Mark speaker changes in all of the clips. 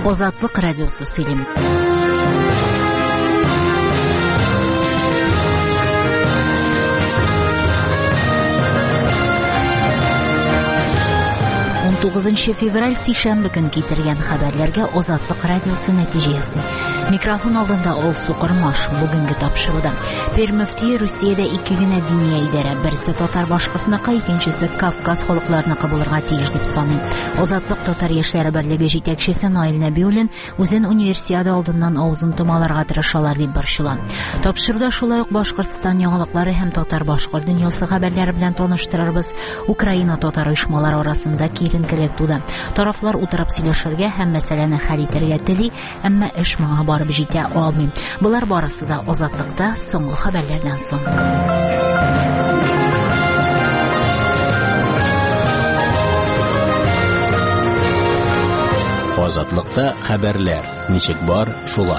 Speaker 1: Озатлык радиосу сөйлем. Февраль сейшәмбе көн китергән хәбәрләргә Озатлык радиосы нәтиҗәсе. Микрофон алдында ул Сукырмаш бүгенге тапшыруда. Пер мөфти Русиядә ике генә дини идарә, берсе татар башкортныкы, икенчесе Кавказ халыкларыныкы булырга тиеш дип саный. Озатлык татар яшьләре берлеге җитәкчесе Наил Нәбиуллин үзен универсиада алдыннан авызын томаларга тырышалар дип борчыла. Тапшыруда шулай ук Башкортстан яңалыклары һәм татар-башкорт дөньясы хәбәрләре белән таныштырырбыз. Украина татар оешмалары арасында киеренкелек туды. Тарафлар утырып сөйләшергә һәм мәсьәләне хәл итәргә тели, әмма эш моңа барып җитә алмый. Булар барысы да Озатлыкта соңгы хәбәрләрдән соң.
Speaker 2: Озатлыкта хәбәрләр. Ничек бар, шулай.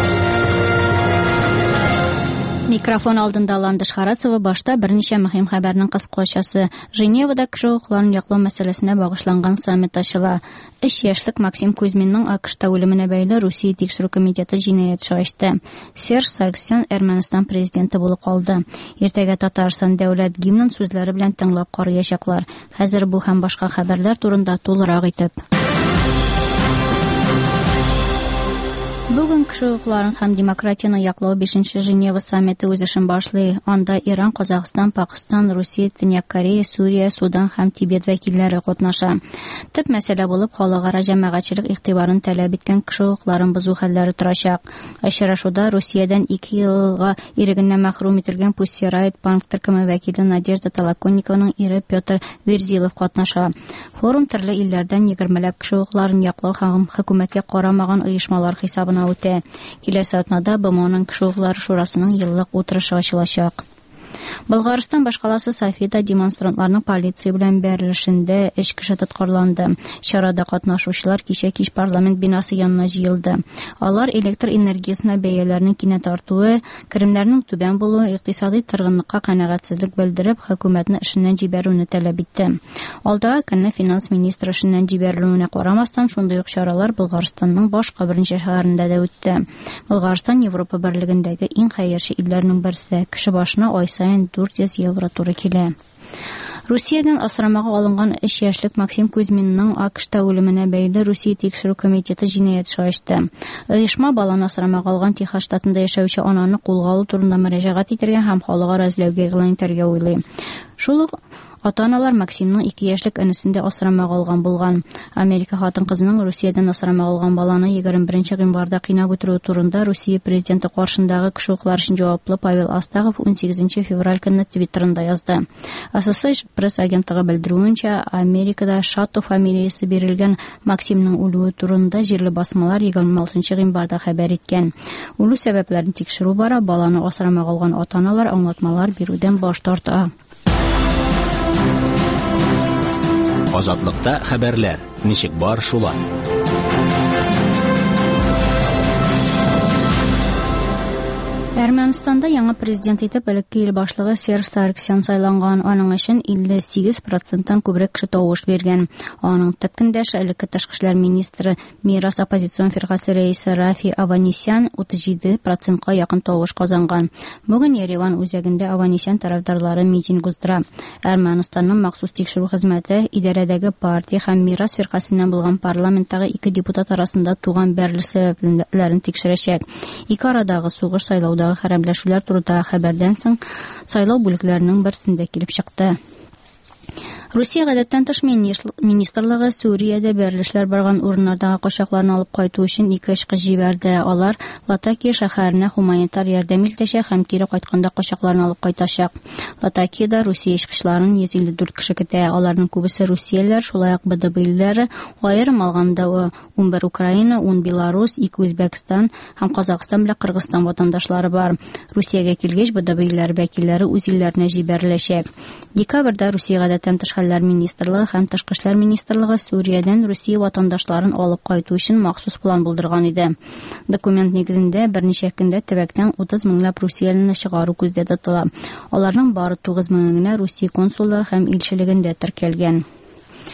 Speaker 3: Микрофон алдында Ландыш Харасова башта берничә мөһим хәбәрнең кыскачасы. Женевада кеше хукукларын яклау мәсьәләсенә багышланган саммит ачыла. 3 яшьлек Максим Кузьминның АКШта үлеменә бәйле Русия тикшерү комитеты җинаять эше ачты. Серж Саргсян Әрмәнстан президенты булып калды. Иртәгә Татарстан дәүләт гимнын сүзләре белән тыңлап карыячаклар. Хәзер бу һәм башка хәбәрләр турында тулырак итеп. Бүген кеше хукукларын һәм демократияны яклау 5-нче Женева саммиты үз эшен башлый. Анда Иран, Казакстан, Пакистан, Русия, Төньяк Корея, Сүрия, Судан һәм Тибет вәкилләре катнаша. Төп мәсьәлә булып халыкара җәмәгатьчелек игътибарын таләп иткән кеше хукукларын бозу хәлләре торачак. Очрашуда Русиядән 2 елга ирегеннән мәхрүм ителгән Pussy Riot банк төркеме вәкиле Надежда Толоконникованың ире Петр Верзилов катнаша. Форум төрле илләрдән 20ләп кеше хукукларын яклау һәм хөкүмәткә карамаган оешмалар хисабына үтә. Киләсе атнада БМОның кеше хукуклары шурасының еллык утырышы ачылачак. Болгарстан башкаласы Софида демонстрантларның полиция белән бәрелешендә 3 кеше тоткарланды. Чарада катнашучылар кичә кич парламент бинасы янына җыелды. Алар электр энергиясенә бәяләрнең кинәт артуы, керемнәрнең түбән булуы, икътисади торгынлыкка канәгатьсезлек белдереп, хөкүмәтне эшеннән җибәрүне таләп итте. Алдагы көнне финанс министры эшеннән җибәрелүенә карамастан, шундый ук чаралар Болгарстанның башка берничә шәһәрендә дә үтте. Болгарстан Европа берлегендәге иң хәерче илләрнең берсе, кеше башына ай сайын 400 евро туры килә. Русиядән асрамага алынган 3 яшьлек Максим Кузьминның АКШта үлеменә бәйле Русия тикшерү комитеты җинаять эше ачты. Оешма баланы асрамага алган Техас штатында яшәүче ананы кулга алу турында мөрәҗәгать итәргә һәм халыкара эзләүгә игълан итәргә уйлый. Шул ук ата-аналар Максимның 2 яшьлек энесен дә асрамага алган булган. Америка хатын-кызының Русиядән асрамага алган баланы 21 гыйнварда кыйнап үтерү турында Русия президенты каршындагы кеше хукуклары өчен җаваплы Павел Астахов 18 февраль көнне Твиттерында язды. Associated Press агентлыгы белдерүенчә, Америкада Шатто фамилиясе бирелгән Максимның үлүе турында җирле басмалар 26 гыйнварда хәбәр иткән. Үлү сәбәпләрен тикшерү бара, баланы асрамага алган ата-аналар аңлатмалар бирүдән баш тарта.
Speaker 2: Озатлыкта хәбәрләр. Ничек бар, шулай.
Speaker 3: Әрмәнстанда яңа президент итеп элекке ил башлыгы Серж Саргсян сайланган. Аның өчен 58%-тан күбрәк кеше тавыш биргән. Аның төп көндәше элекке тышкы эшләр министры Мирас оппозицион фиркасы рәисе Рафи Аванесян 37%-ка якын тавыш казанган. Бүген Ереван үзәгендә Аванесян тарафдарлары митинг уздыра. Әрмәнстанның махсус тикшерү хезмәте идарәдәге партия һәм Мирас фиркасыннан булган парламенттагы 2 депутат арасында туган бәрелеш сәбәпләрен тикшерәчәк. Ике арадагы сугыш сайлауда хәрәмләшүләр турында хәбәрдән соң сайлау бүлекләренең берсендә килеп чыкты. Русия гадәттән тыш министрлыгы Сүриядә бәрелешләр барган урыннардагы качакларны алып кайту өчен 2 эшкә җибәрде. Алар Латакия шәһәренә гуманитар ярдәм итәчәк һәм кире кайтканда качакларны алып кайтачак. Латакиядә Русия эшкычларын 154 кеше көтә. Аларның күбесе русиялеләр, шулай ук БДБлеләр, аерым алганда 11 Украина, 10 Беларусь, 2 Үзбәкстан һәм Казакстан белән Кыргызстан ватандашлары бар. Русиягә килгәч БДБлеләр вәкилләре үз илләренә җибәреләчәк. Декабрьдә Русия гадәттән тыш хәлләр министрлыгы һәм тышкы эшләр министрлыгы Сүриядән Русия ватандашларын алып кайту өчен махсус план булдырган иде. Документ нигезендә берничә көндә төбәктән 30 меңләп русиялеләрне чыгару күздә тотыла. Аларның бары 9 меңе Русия консуллыгы һәм илчелегендә теркәлгән.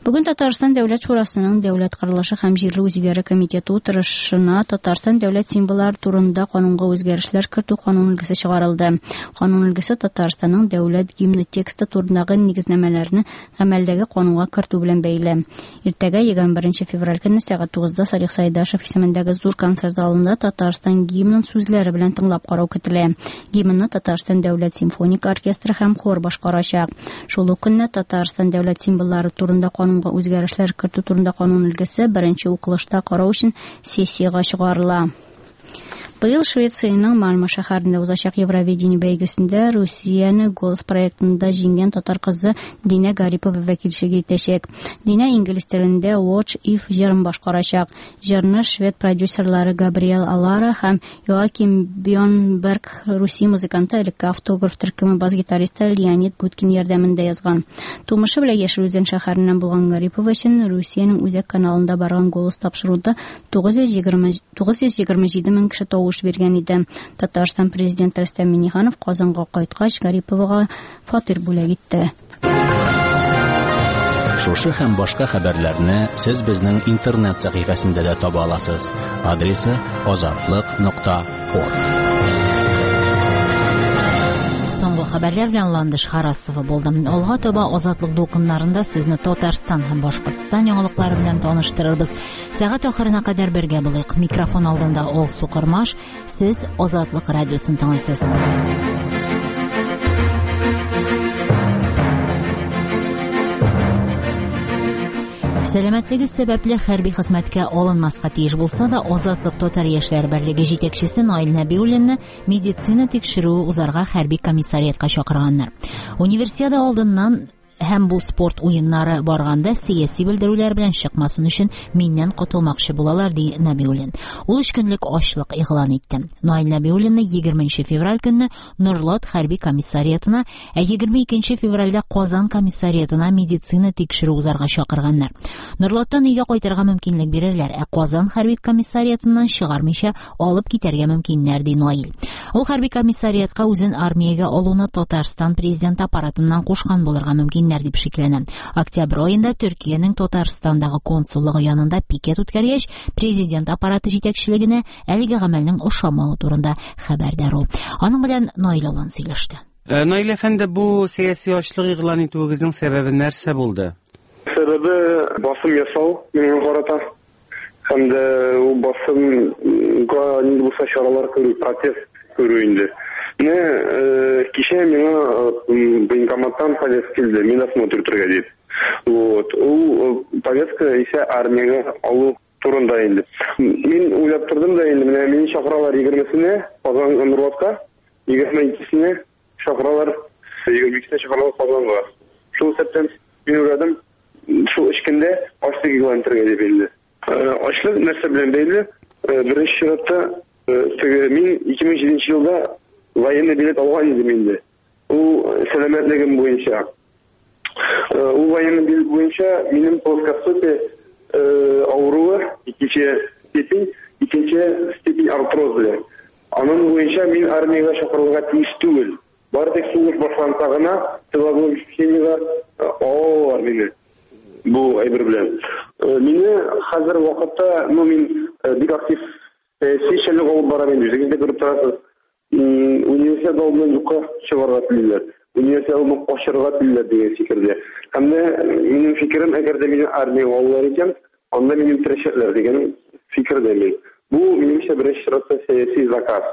Speaker 3: Бүген Татарстан дәүләт шурасының дәүләт корылышы һәм җирле үзидарә комитеты утырышына Татарстан дәүләт символлары турында канунга үзгәрешләр кертү канун илгесе чыгарылды. Канун илгесе Татарстанның дәүләт гимны тексты турындагы нигезнәмәләрне гамәлдәге канунга кертү белән бәйле. Иртәгә 21 февраль көнне сәгать 9-да Салих Сайдашев исемендәге зур концерт залында Татарстан гимнын сүзләре белән тыңлап карау көтелә. Гимнны Татарстан дәүләт симфоник оркестры һәм хор башкарачак. Шул ук көнне Татарстан дәүләт символлары турында канунга үзгәрешләр кертү турында канун илгесе беренче укылышта карау өчен сессиягә чыгарыла. Быел Швециянең Мальмö шәһәрендә узачак Евровидение бәйгесендә Русияне «Голос» проектында җиңгән татар кызы Динә Гарипова вәкилчелек итәчәк. Динә инглиз телендә «Watch If» җырын башкарачак. Җырны швед продюсерлары Габриэл Алара һәм Йоаким Бьорнберг Русия музыканты элекке автограф төркеме бас-гитаристы Леонид Гудкин ярдәмендә язган. Тумышы белән Яшел Үзән шәһәреннән булган Гарипова өчен Русиянең үзәк каналында барган «Голос» тапшыруда 927 мең кеше биргән иде. Татарстан президенты Рөстәм Миңнеханов Казанга кайткач Гариповага фатир бүләк итте.
Speaker 2: Шушы һәм башка хәбәрләрне сез безнең интернет сәхифәсендә дә таба аласыз. Адресы ozatliq.org.
Speaker 1: Соңгы хәбәрләр белән Ландыш Харасова булды. Алга таба Азатлык дулкыннарында сезне Татарстан һәм Башкортстан яңалыклары белән таныштырырбыз. Сәгать ахырына кадәр бергә булыйк. Микрофон алдында Ол Сукырмаш, сез Азатлык радиосын тыңлыйсыз. Сәламәтлеге сәбәпле хәрби хезмәткә алынмаска тиеш булса да, Азатлык татар яшьләр берлеге җитәкчесе Наил Нәбиуллинны медицина тикшерүе узарга хәрби комиссариатка чакырганнар. Универсиада алдыннан һәм бу спорт уеннары барганда сияси белдерүләр белән чыкмасын өчен миннән котылмакчы булалар, ди Нәбиуллин. Ул 3 көнлек ачлык игълан итте. Наил Нәбиуллинны 20 февраль көнне Норлат хәрби комиссариатына, 22 февральдә Казан комиссариатына медицина тикшерү узарга чакырганнар. Норлаттан өйгә кайтырга мөмкинлек бирерләр, Казан хәрби комиссариатыннан чыгармыйча алып китәргә мөмкиннәр, ди Наил. Ул хәрби комиссариатка үзен армиягә алуны Татарстан президент аппаратыннан кушкан булырга мөмкин дип шикләнә. Октябрь аенда Төркиянең Татарстандагы консуллыгы янында пикет үткәргәч, президент аппараты җитәкчелегенә әлеге гамәлнең ошамавы турында хәбәрдар ул. Аның белән Наил Алан сөйләште.
Speaker 4: Наил әфәнде, бу сәяси ачлык игълан итүегезнең сәбәбе нәрсә булды?
Speaker 5: Сәбәбе басым ясау миңа карата. Һәм дә ул басымга инде булса чаралар күрү, протест күрү инде. Кичә миңа военкоматтан повестка килде, мин осмотр итәргә дип. Ул повестка исә армиягә алу турында инде. Мин уйлап тордым да инде, менә мине чакыралар 20-сенә Казанга Норлатка, 22-сенә чакыралар, 22-сенә чакыралар Казанга. Шул сәптән мин уйладым, шул 3 көндә ачлык игълан итәргә дип инде. Ачлык нәрсә белән бәйле? Беренче чиратта мин 2007 елда военный билет алган идем инде. Ул сәламәтлегем буенча. Ул военный билет буенча минем плоскостопие авыруы 2-нче степень артрозы. Аның буенча мин армиягә чакырылырга тиеш түгел. Бары тик сугыш башланса гына тыловое учреждениегә алалар мине. Бу әйбер белән. Мине хәзер вакытта, мин бик актив сәясәтлек алып барам инде. Үзегез дә күреп торасыз. Универсиада алдыннан юкка чыгарга телиләр. Универсиаданы ачырга телиләр дигән фикердә. Һәм дә минем фикерем, әгәр дә мине армиягә алалар икән, анда мине үтерәчәкләр дигән фикердә мин. Бу минемчә беренче чиратта сәяси заказ.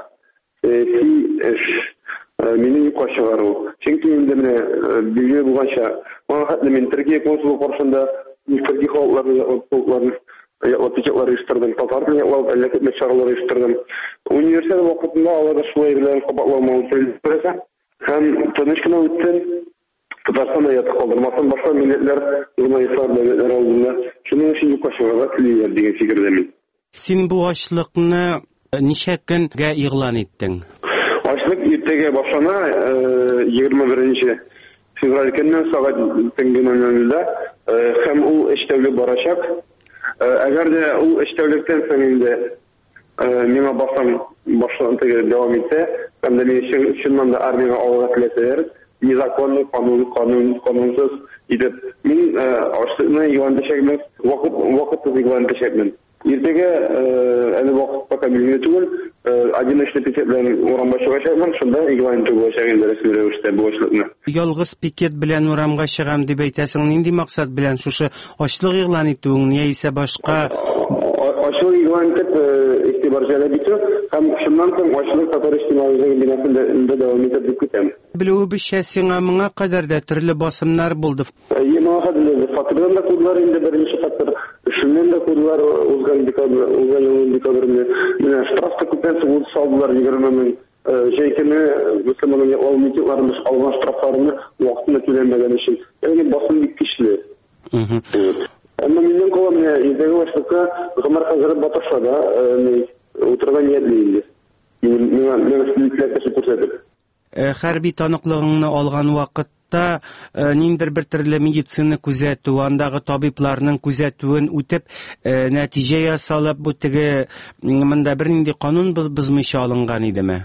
Speaker 5: Мине юкка чыгару. Чөнки инде менә билге булганча, мин Төркия консулы каршында Төркия халыкларны отпечатлар оештырдым, татарлар әллә чаралар оештырдым. Универсиада вакытында аларда шулай белән кабатлауны теләсә, һәм тыныч кына үтте. Татарстанда ятып калдырмасын, башка милләтләр, журналистлар, дәүләтләр алдында шуның өчен юкка чыгарга телиләр дигән фикердә мин.
Speaker 4: Син бу ачлыкны ничә көнгә игълан иттең?
Speaker 5: Ачлык иртәгә башлана, 21 февраль көнне сагать 10:00-да, һәм ул 3 тәүлек барачак. Әгәр дә ул 3 тәүлектән соң инде миңа басым башланып дәвам итә, һәм дә мин чыннан да армиягә алырга теләсәләр, незаконный, канунсыз итеп, мин ашлыкны игълан итәчәкмен, вакытсыз игълан итәчәкмен. Иртәгә әле вакыт пока билгеле түгел, одиночный пикет белән урамга чыгачакмын, шунда игълан итеп булачак инде рәсми рәвештә бу ашлыкны.
Speaker 4: Ялгыз пикет белән урамга чыгам дип әйтәсең, нинди максат белән шушы ачлык игълан итүең, яисә башка
Speaker 5: Ачлык игълан итеп игътибар җәлеп итү һәм шуннан соң ачлык татар иҗтимагый бинасында дәвам итеп дип көтәм.
Speaker 4: Белүебезчә, сиңа моңа кадәр дә төрле басымнар булды.
Speaker 5: Моңа кадәр фатирдан да кудылар инде беренче фатир, эшеннән дә кудылар узган декабрьдә. Менә штрафта күпәнче ул салдылар 20 мең. Җәйкене мөселман алмыйтларны алган штрафларны вакытында түләмәгән өчен. Ягъни басым бик көчле. Әмма миннән калган идея вакытта гомер хәзер батыршада утырган ниятли инде. Мин сөйләп күрсәтеп.
Speaker 4: Хәрби таныклыгыңны алган вакытта ниндидер бер төрле медицина күзәтү, андагы табибларның күзәтүен үтеп, нәтиҗә ясалып, бу теге монда бернинди канун бозмыйча алынган идеме?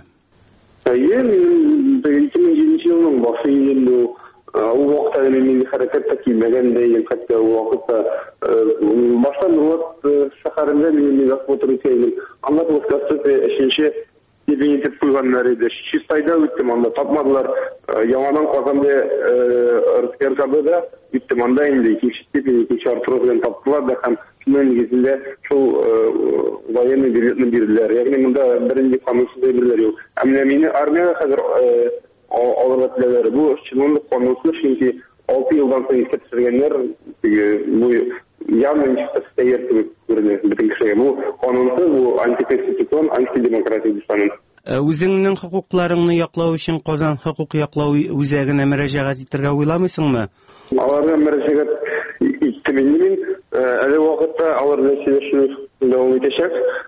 Speaker 5: 2007 елның башы инде ул вакытта мин хәрәкәткә килмәгәндәй, хәтта ул вакытта баштан шәһәрендә мин госпиталь итәм. Анда госпиталь эшенче Дебин итеп куйганнар иде. Чистайда үттем, анда тапмадылар. Яңадан Казанда РТРКда үттем, анда инде икенче артыру белән таптылар да һәм шуның нигезендә шул военный билетны бирделәр. Ягъни монда беренче канунсыз бирделәр юк. Әмма мине армиягә хәзер алырга теләләр. Бу чиновник канунсыз, чөнки 6 елдан соң искә төшергәннәр, бу явно ничек стоит күренә бөтен кешегә. Бу канунсыз, бу антиконституцион, антидемократик дип.
Speaker 4: Үзеңнең хокукларыңны яклау өчен Казан хокук яклау үзәгенә мөрәҗәгать итәргә уйламыйсыңмы?
Speaker 5: Аларга мөрәҗәгать иттем мин. Әле вакытта алар белән сөйләшү дәвам итәчәк.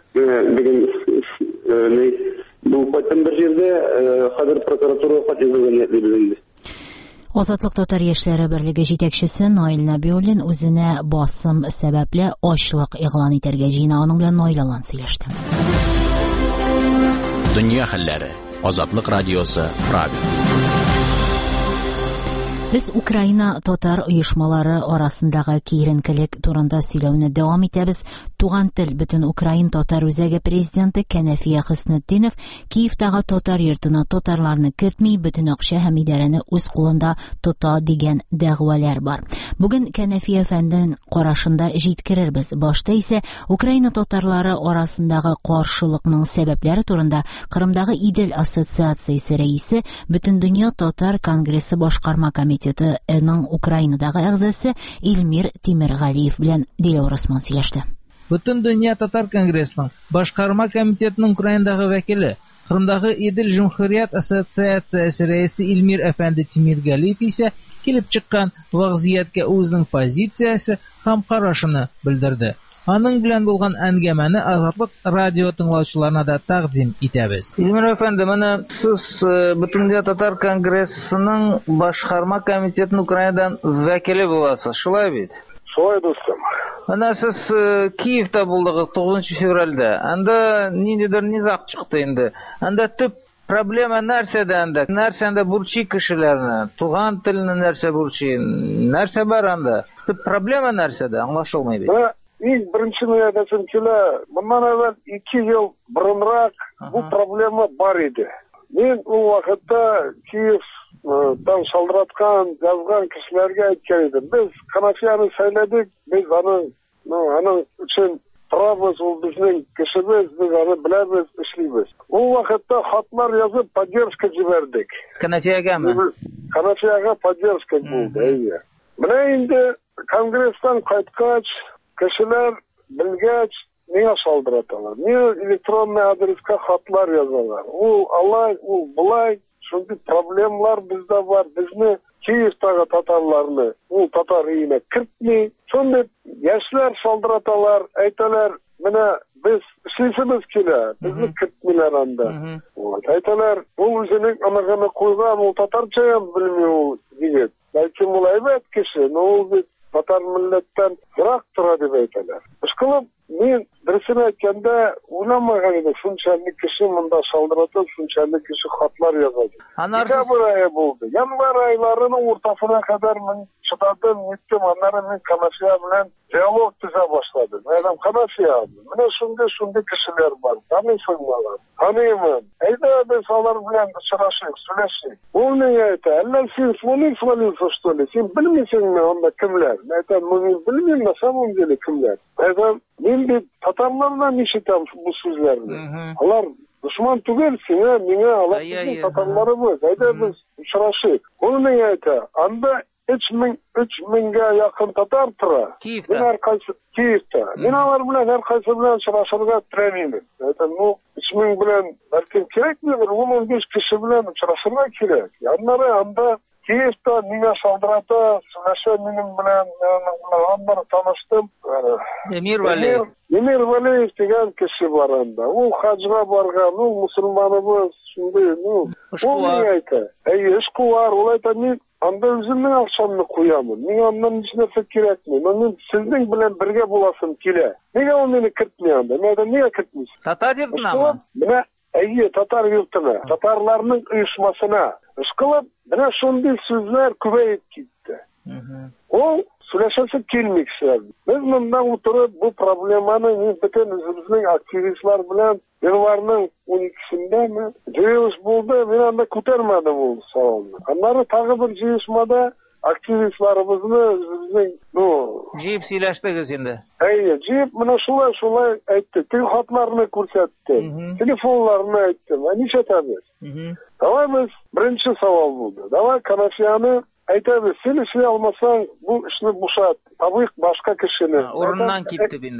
Speaker 5: Бу кайтын бер җирдә хәзер прокуратура фатизлыгын билгеләде.
Speaker 1: Азатлык татар яшьләре берлеге җитәкчесе Наил Нәбиуллин үзенә басым сәбәпле ачлык игълан итәргә җыена, аның белән Наилалан сөйләште.
Speaker 2: Дөнья хәлләре. Азатлык радиосы Правда.
Speaker 1: Без Украина татар оешмалары арасындагы киеренкелек турында сөйләүне дәвам итәбез. Туган тел бөтен Украин татар үзәге президенты Кәнәфия Хөснетдинов Киевтагы татар йортына татарларны кертми, бөтен акча һәм идарәне үз кулында тота дигән дәгъвалар бар. Бүген Кәнәфия фәндән карашында җиткерербез. Башта исә Украина татарлары арасындагы каршылыкның сәбәпләре турында Кырымдагы Идел ассоциациясе рәисе, бөтен дөнья татар конгрессы башкарма комитетының Украинадагы әгъзасы Илмир Тимергалиев белән Диләүр Усман сөйләште.
Speaker 6: Бөтен дөнья татар конгрессының башкарма комитетының Украинадагы вәкиле, Кырымдагы Идел Җумһурият ассоциациясе рәисе Илмир әфәнде Тимергалиев исә килеп чыккан вазгыятькә үзенең позициясе һәм карашын белдерде. Аның белән булган әңгәмәне Азатлык радио тыңлаучыларына да тәкъдим итәбез. Илмир әфәнде, менә сез бөтен дөнья татар конгрессының башкарма комитетының Украинадан вәкиле буласыз, шулай бит?
Speaker 5: Шулай, дустым.
Speaker 6: Менә сез Киевта булдыгыз 9 февральдә. Анда ниндидер низак чыкты инде. Анда төп проблема нәрсәдә анда? Нәрсәдә бурчи кешеләрне? Туган телне нәрсә бурчи? Нәрсә бар анда? Төп проблема нәрсәдә? Аңлашылмый бит.
Speaker 5: Ilk birinci müyadəsin kilə, bundan əvvəl 2 yıl burunraq bu problema var idi. Men o vaxtda Kiyev'dan saldıratkan, yazgan kişilərə aytkan idim. Biz Kanafiyanı söylədik, biz onun üçün turabız, o bizning kişimiz, biz onu bilemiz, işləyimiz. O vaxtda xatlar yazıb podderska jiberdik.
Speaker 6: Kanafiyaga mı?
Speaker 5: Kanafiyaga podderska buldu. Менә инде Конгресстан кайткач, кешеләр белгәч, миңа салдыраталар. Мин электронный адреска хатлар язалар. Ул алай, ул булай, шундый проблемалар бездә бар. Безне Киевтагы татарларны, ул татар өенә кертми, шундый яшьләр салдыраталар, әйтәләр, менә biz эшлисебез килә, безне кертмиләр анда. Әйтәләр, ул үзенең анаганы куйган, ул татарча белми ул дигән. Бәлки ул әйбәт кеше, но ул бит татар милләттән ерак тора дип әйтәләр. Ышкылып, мин
Speaker 7: Birisini aytganda uylamagan edi. Şunchalik kishi munda saldiratib, şunchalik kishi xatlar yozadi. Bir ay bo'ldi. Yanvar aylarining o'rtasına kadar men chidadim, yetdim. Anlara men Kanafiya bilan diyalog tuza boshladim. Aytam Kanafiya. Mana shunday kishilar bor. Taniysanlar. Taniyman. Ayda biz ular bilan uchrashib, so'rashdik. U menga aytdi, "Allah siz bo'lmaysiz, что ли? Sen bilmaysizmi onda kimlar?" Aytam, "Men bilmayman, samim deli kimlar." Aytam, "Men de Tatarlardan işitam bu sözlerini. Onlar düşman tügelsin ha, mine alıp bizim Tatarlarımız. Ayda biz uçraşık. Onu ne ayta? Anda 3.000'e yakın Tatar tıra. Kiyif'te. Mine var bilen her kaysı bilen uçraşırga treniyim. Ayta, bu 3.000 bilen belki gerek midir? 10-15 kişi bilen uçraşırga gerek. Yanları anda Kiyif'te mine saldırata, süreşe benim bilen onları tanıştım. Emir Valiyev degan kishi bor anda. U hajga borgan, u musulmonimiz, shunday, u menga aytdi. Ishqi bor, u aytadi, men anda o'zimning aqshamni qo'yaman. Menga ondan hech narsa kerakmi? Men sizning bilan birga bo'lasim kelar. Nega u meni kiritmayapti? Nega kiritmaysiz?
Speaker 6: Tatar yurtidami?
Speaker 7: Mana Tatar yurtida, Tatarlarning uyushmasina ishqilib, mana shunday so'zlar ko'payib ketdi. O Süleşesi kelmekse. Biz bundan oturup bu problemanın bütün bizning aktivistlar bilen yanvarının 12'sinde mi? Ceyus buldu, bir anda ko'tarmadim bu savolni. Anları tagı bir ceyusmada aktivistlarimizni bizning
Speaker 6: jiyib siylashdik endi.
Speaker 7: Jiyib mana şulay aytdi. Telefonlarini ko'rsatdi. Telefonlarini aytdi. Necha tabiz? Davay biz birinchi savol bo'ldi. Davay Kanafiyani aytadi, sen ishni olmasang bu ishni bo'shat. Tabiiy boshqa kishini.
Speaker 6: O'rnidan ketdi endi.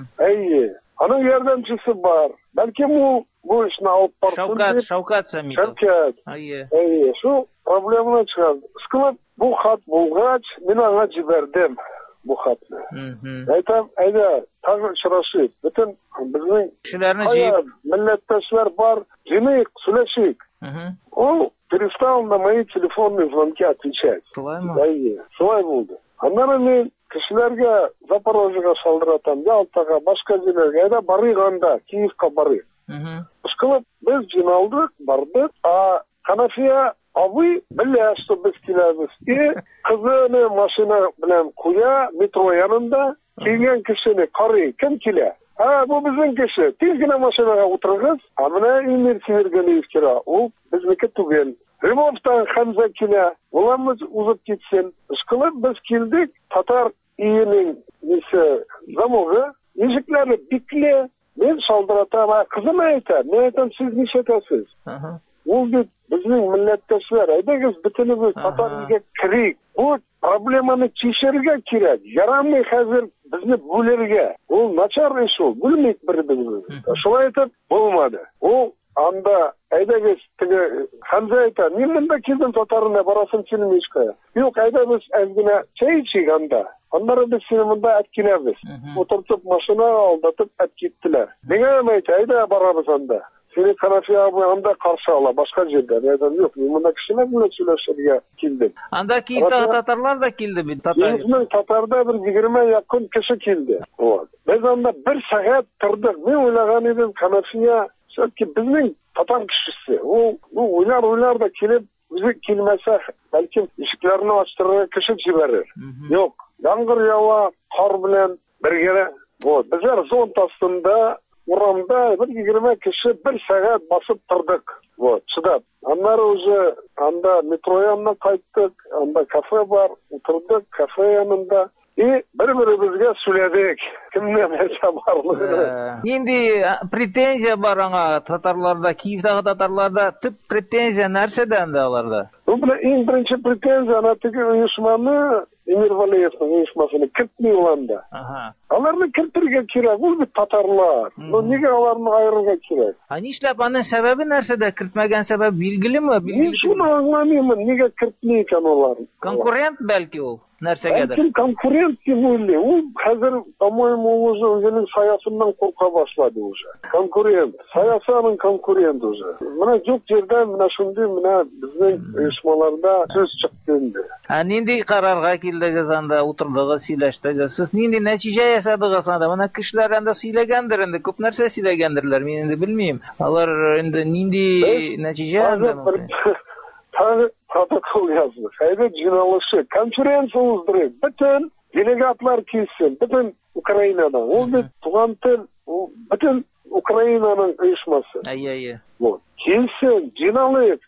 Speaker 7: Onun yardımcısı var. Belki bu ishni olib borsin.
Speaker 6: Shavkat Samitov.
Speaker 7: Shavkat. Shu problemini chiqardi. Ishqilib bu xat bo'lgach, men anga jiberdim bu xatni. Aytam, ayda tag'in uchrashib, bütün bizning
Speaker 6: kishilarni jiyib
Speaker 7: millatdoshlar bor, jimik, sulashik. O перестал на мои телефонные звонки отвечать. Шулай bo'ldi. Andan men kishilarga Zaporojyega saldiratам, Yaltaga, boshqa joylarga, ayda borganda, Kiyevga borib. Ishqilib biz jinolduk, bordik. Kanafiya abi bilya, что biz kelamiz. Qizini mashina bilan qo'ya, metro yanında kelgan kishini qari, kim kelar? Bu bizning kishi. Tezgina mashinaga o'tirg'iz. Mana Emir Severgaliyev kira. U bizniki tugel. Rimovdan Hamza kela. Ularimiz uzib ketsin. Ishqilib biz keldik. Tatar iyining zamovi. Eshiklarni bikli. Men soldiratam. Qizim aytadi. Men aytam, siz nechadasiz? U deb bizning millatdoshlar, aydagiz bitinimiz Tatar uyiga kirik. Bu problemani chechirga kerak. Yaramay hozir bizni bo'lerga. U nachar ish u. Bilmaydi bir-birimizni. Shunday aytib bo'lmadi. U anda aydagiz Hamza aytadi, men bunda keldim Tatarga borasim kelmayishqa. Yo'q, ayda biz ozgina chay ichik anda. Onları biz seni bunda etkilebiz. Oturtup maşına aldatıp etkittiler. Nega aytdi, ayda boramiz anda. Seni Kanafiya abi anda karşı ala, başka yerden. Neden yok, bunda kişiler bile söyleşirge kildim.
Speaker 6: Anda Kiyev'de Tatarlar da kildi mi?
Speaker 7: Tatar'da bir 20'ye yakın kişi kildi. Biz anda bir saat tırdık. Ben oylagan edim Kanafiya, ki bizning Tatar kişisi. O oylar da kilip, bizi kilmese belki ışıklarını açtırır, kişi jiberir. Yok, yağmur yağwa, kar bilen birgene. Bizler zontasında Uramda bir 20 kişi bir saat basıp tırdık. Çıdap. Onlar anda metro yanına kayttık. Anda kafe var. Oturduk kafe yanında. Bir-birimizga söyledik. Kimden hesablarlığı.
Speaker 6: Şimdi pretenziya var ana Tatarlarda, Kiyev'dagi Tatarlarda tüp pretenziya nereden de alarda?
Speaker 7: Bu en birinci pretenziya anatigi uyushmani Emir Valiyevning uyushmasini kiritmayolanda. Alarni kiritirga kerak, bu bir Tatarlar. Nega alarni ayirga kerak?
Speaker 6: Nishlab ana sababi narsada kiritmagan sabab belgilimi?
Speaker 7: Men shuni anglamayman, nega kiritmaykan ular?
Speaker 6: Konkurent balki u narsagadir.
Speaker 7: Kim konkurent deb o'ylaydi. U hozir, по-моему, o'zining sayasından qo'rqa boshladi o'sha. Konkurent, sayasaning konkurent o'zi. Mana yo'q yerdan mana shunday bizning оешмаларда сөз чыкты инде.
Speaker 6: Нинди карарга килдигез анда, утырдыгыз, сөйләштегез? Сез нинди нәтиҗә ясадыгыз анда? Менә кешеләр анда сөйләгәндер инде, күп нәрсә сөйләгәндерләр, мин инде белмим. Алар инде нинди нәтиҗә анда?
Speaker 7: Тағы протокол яздык. Haydi жиналышы, конференция уздырып, bütün делегатлар келсін, bütün Украинадан. Ол бит туган тел, bütün Украинаның оешмасы. Вот. Келсін, жиналып,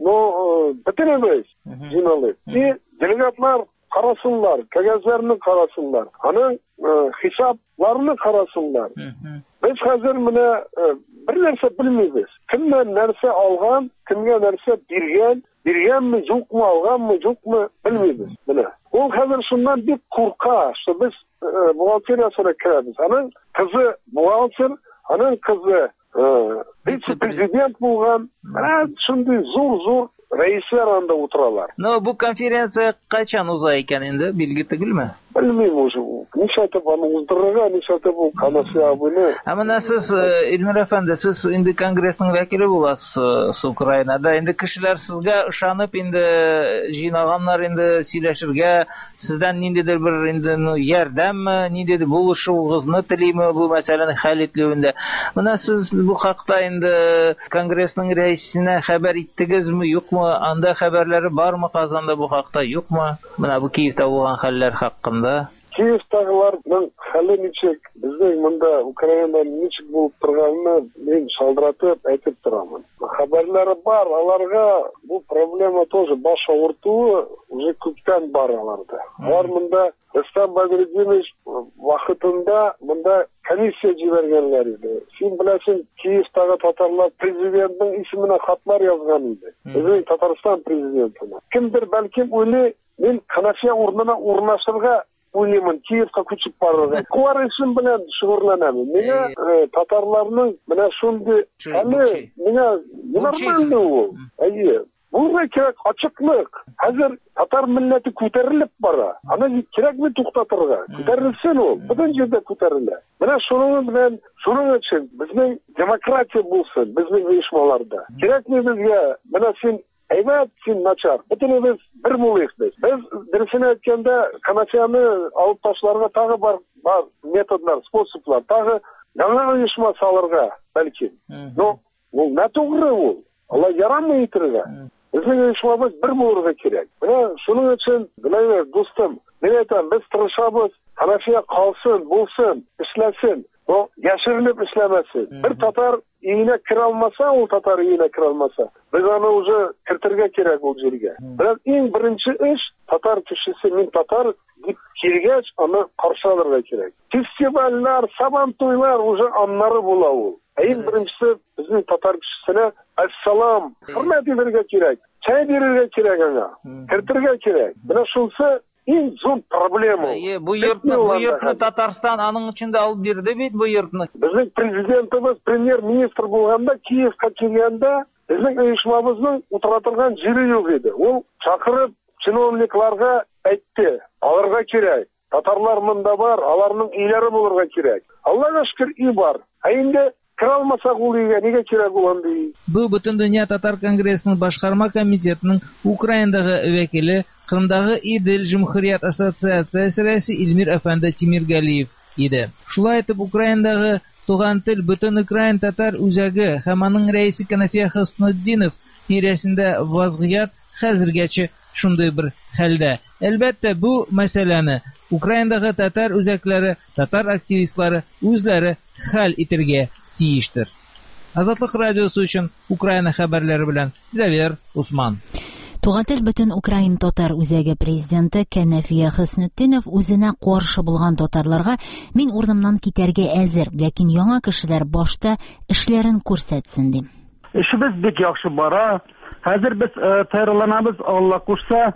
Speaker 7: но bütün емес, жиналып. И делегатлар карасынлар, кагазларны карасынлар. Аның хисапларны карасынлар. Biz хәзер менә бер нәрсә белмибез. Кемнән нәрсә алган, кемгә нәрсә биргәнме, юкмы, алганмы, юкмы белмибез. Менә. Ул хәзер шуннан бик курка, что без бухгалтериясына керәбез. Аның кызы бухгалтер, аның кызы вице-президент булган. Менә шундый зур рәисләр анда утыралар.
Speaker 6: Но бу конференция качан уза икән инде, билге түгелме?
Speaker 7: Белмим уже. Нишәтеп аны уздырырга, нишәтеп ул канасы абыны.
Speaker 6: Менә сез, Илмир әфәнде, сез инде конгрессның вәкиле буласыз Украинада. Инде кешеләр сезгә ышанып инде җыйнаганнар инде сөйләшергә, сездән ниндидер бер инде ярдәмме, ниндидер булышуыгызны телиме бу мәсьәләне хәл ителүендә. Менә сез бу хакта инде конгрессның рәисенә хәбәр иттегезме, юкмы? Анда хәбәрләре бармы Казанда бу хакта, юкмы? Менә бу Киевтә булган хәлләр хакында.
Speaker 7: Киевтагыларның хәле ничек, безнең монда Украинада ничек булып торганны мин шалдыратып әйтеп торамын. Хәбәрләре бар, аларга бу проблема тоже баш авыртуы уже күптән бар аларда. Алар монда Рустам Бадретдинович вакытында монда комиссия җибәргәннәр иде. Син беләсең, Киевтагы татарлар президентның исеменә хатлар язган иде. Безнең Татарстан президентына. Кемдер бәлкем уйлый, мин Канафия урынына урнашырга уйлыймын, Киевка күчеп барырга. Куар исем белән шөгырьләнәм. Миңа татарларның менә шундый хәле, миңа нормально ул. Әйе. Буга кирәк ачыклык. Хәзер татар милләте күтәрелеп бара. Аны кирәкме туктатырга? Күтәрелсен ул. Бүтән җирдә күтәрелә. Менә шуның белән, шуның өчен безнең демократия булсын, безнең оешмаларда. Кирәкме безгә? Менә син әйбәт, син начар. Бөтенебез бер булыйк без. Без дөресен әйткәндә Канафияны алып ташларга тагы бар методлар, способлар, тагы яңа оешма салырга бәлки. Но ул натугры ул. Алла ярамый итәргә. Безнең оешмабыз бер булырга кирәк. Менә шуның өчен, беләгез, дустым, мин әйтәм, без тырышабыз, Канафия калсын, булсын, эшләсен. O яшеринеп эшләмәсен. Бер татар өенә керә алмаса, ул татар өенә керә алмаса, без аны уже кертергә кирәк ул җиргә. Бер иң беренче эш татар кешесе, мин татар дип килгәч, аны каршы алырга кирәк. Фестивальләр, сабан туйлар уже аннары була ул. Иң беренче безнең татар кешесенә ассалам, хөрмәт итәргә кирәк. Чәй бирергә кирәк аңа. Кертергә кирәк. Менә шунсы иң зур проблема.
Speaker 6: Бу йортны Татарстан аның өчен дә алып бирде бит бу йортны.
Speaker 7: Безнең президентыбыз, премьер-министр булганда, Киевка килгәндә, безнең оешмабызның утыра торган җире юк иде. Ул чакырып чиновникларга әйтте, аларга кирәк. Татарлар монда бар, аларның өйләре булырга кирәк. Аллага шөкер, үй бар. Инде киралмасак ул өйгә нигә кирәк ул андый?
Speaker 6: Бу Бөтен дөнья татар конгрессының башкарма комитетының Украинадагы вәкиле, Кырымдагы Идел Җумһурият ассоциациясе рәисе Илмир әфәнде Тимиргалиев иде. Шулай итеп, Украинадагы туган тел Бөтен Украин татар үзәге һәм аның рәисе Канафия Хөснетдинов нирәсендә вазгыять хәзергәчә шундый бер хәлдә. Әлбәттә, бу мәсьәләне Украинадагы татар үзәкләре, татар активистлары үзләре хәл итәргә тиештер. Азатлык радиосы өчен Украина хәбәрләре белән Завер Усман.
Speaker 1: Туган тел Бөтен Украин татар үзәге президенты Канафия Хөснетдинов үзенә каршы булган татарларга мин урынымнан китәргә әзер, ләкин яңа кешеләр башта эшләрен күрсәтсен ди.
Speaker 8: Эшебез бик яхшы бара. Хәзер без тәйярланабыз, Алла кушса,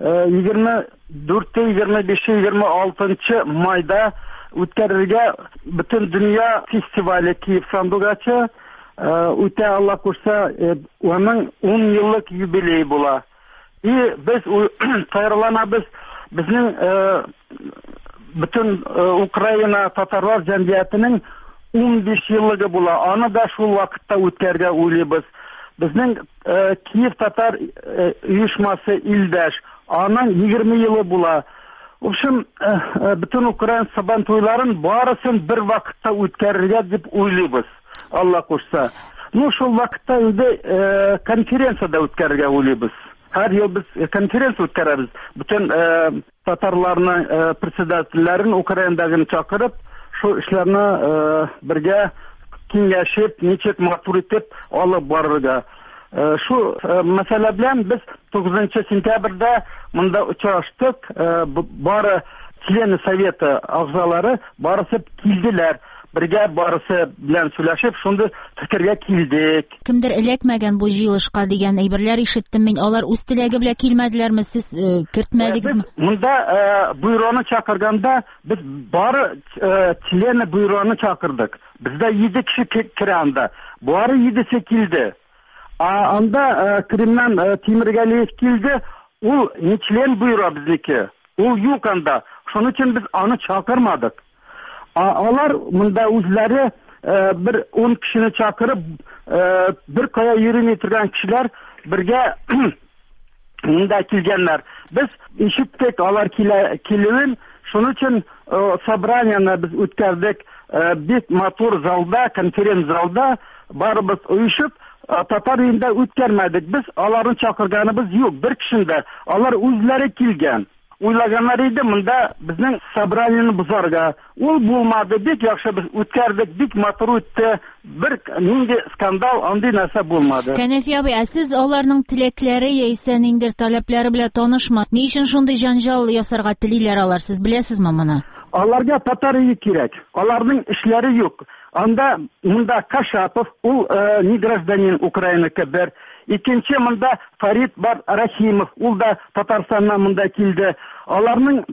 Speaker 8: 24-25-26 майда үткәрергә Бөтен дөнья фестивале Киев Сандугачы үтә, Алла кушса, аның 10 еллык юбилей була. И без тәйярланабыз, безнең Бөтен Украина татарлар җәмгыятенең 15 еллыгы була. Аны да шул вакытта үткәргә уйлыйбыз. bizning Kiev Tatar uyushmasi ildash. Anan 20 yılı bula. Uşum bütün Ukrayna saban toyların barısın bir vakitte ötkərərgə dep oylayız. Allah koşsa. Şol vakitte indi konferensiyada ötkərərgə oylayız. Her yıl biz konferensiya ötkərəriz. Bütün Tatarlarını, председательlerin Ukraynadagını çakırıp şu işlerini birge kengəşib, neçet matur etip alıp barırga. Şu mesele bilen biz 9 sentyabrda mında uçaştık. Bari члени Совета ağzaları barısı kildiler. Birge barısı bilen söyleşip şunda fikirge kildik.
Speaker 1: Kimdir eləkməgən bu jilışqa degan әйберләр ишеттем мин. Алар үз теләге белән килмәделәрме? Сез кертмәдегезме?
Speaker 8: Munda buyruğunu çakırganda biz bari члени buyruğunu çakırdık. Bizde 7 kişi kiranda. Bari 7'si kildi. Anda Krim'den Timirgaliyev kildi. O член buyruğu bizdeki. O yok anda. Şunun için biz onu çakırmadık. Onlar munda özleri bir 10 kişini çakırıp bir kaya yürümeye turgan kişiler birge munda kilgenler. Biz işittik alar kilivin. Şunun için собранияны biz ötkərdik. Bir motor zalda, konferens zalda barımız uyuşup Tatar uyunda ötkərmədik. Biz aların çakırganımız yok. Bir kişinde. Alar özleri kilgen. Uylaganlar idi mında bizning собраниені buzarga. Ol bulmadı. Bek yaxşı biz ötkərdik. Bek motor ötdi. Bir nindi skandal, andi narsa bulmadı.
Speaker 1: Кәнәфи абый, siz аларның теләкләре яисә ниндер таләпләре белән танышма. Ни өчен шундый janjal ясарга телиләр алар? Siz беләсезме моны?
Speaker 8: Alarga Tatar iyi kirek. Alarның işleri yok. Anda munda Kashapov, ул не гражданин Украины кебер. İkinci munda Farid бар Рахимов, ул да Tatarстаннан munda kildi. Alarның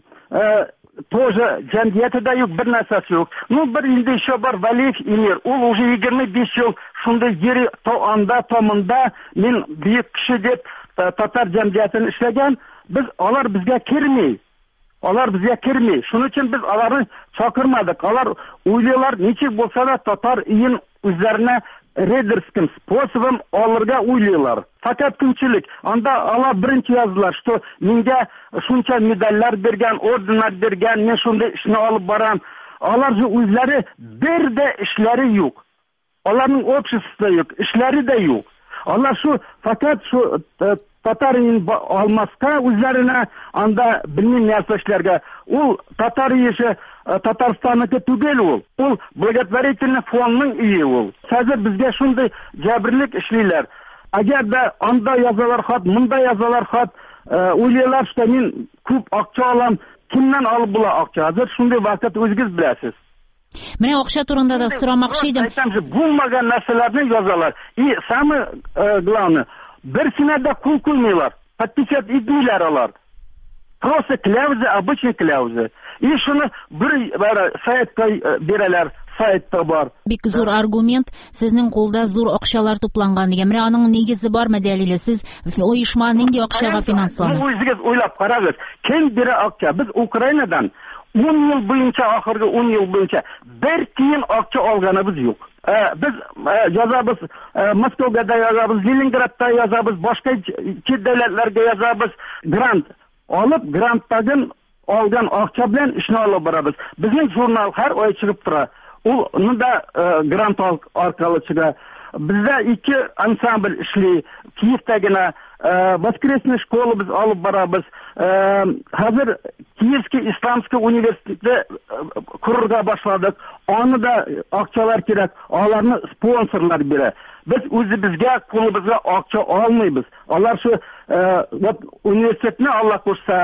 Speaker 8: тоже cemiyeti de yok, bir nesası yok. Bir indi işe var Valiyev Emir. Ул уже 25 yıl şunda yeri anda tamında men büyük kişi dep Tatar cemiyetini işlegen. Biz alar bizge kirmey. Alar bizge kirmey. Şunun için biz aları çakırmadık. Alar uyluyorlar. Niçin bolsa da Tatar iyin üzerine reyderskim способом alırga uyluyorlar. Fakat künçülük. Anda alar birinci yazdılar. Что menge şunca medaller bergen, ordenler bergen, men şunda işini alıp baran. Alar üzleri bir de işleri yok. Aların обществосы da yok. İşleri de yok. Alar şu fakat şu Tatar'ın almaska üzerine anda bilmem ne yapışlarga. O Tatar işi Tatarstan'daki tügel ol. O благотворительный fondның iyi ol. Sadece bizge şunda cebirlik işliler. Eğer de anda yazalar hat, munda yazalar hat, uyluyorlar işte men küp akça alam, kimden alıp bula akça? Hazır şunda vakit özgüz bilesiz.
Speaker 1: Менә акча турында да сорамакчы идем.
Speaker 8: Bulmagan narsalarni yazalar. Самое главное, birisine de kul koymuyorlar. Подписать etmiyorlar alar. Просто klavze, обычный klavze. Şunu bir saytка bereler, saytта бар.
Speaker 1: Бик зур аргумент, сезнең кулда зур акчалар тупланган дигән. Менә аның нигезе бармы дәлиле? Сез оешма нинди акчага финанслана?
Speaker 8: Үзегез уйлап карагыз. Кем бире акча? Biz Ukraynadan 10 yıl boyunca, ahırda 10 yıl boyunca bir tiyin akça alganımız yok. Biz yazabız, Moskova'da yazabız, Leningrad'da yazabız, başka devletlerge yazabız, grant alıp grantların algan akça bilen işini alıp barabız. Bizim jurnal her ay çıkıp tura. Onu da grant arkalı çıkıyor. Bizde 2 ansambl işli, Kiev'dagina воскресный школы biz alıp barabız. Hazır Kievski İslamski Üniversitede kururga başladık. Onu da akçalar gerek. Onlarını sponsorlar bire. Biz özümüzge, kulübüzge akça almayız. Onlar şu üniversitetini Allah koşsa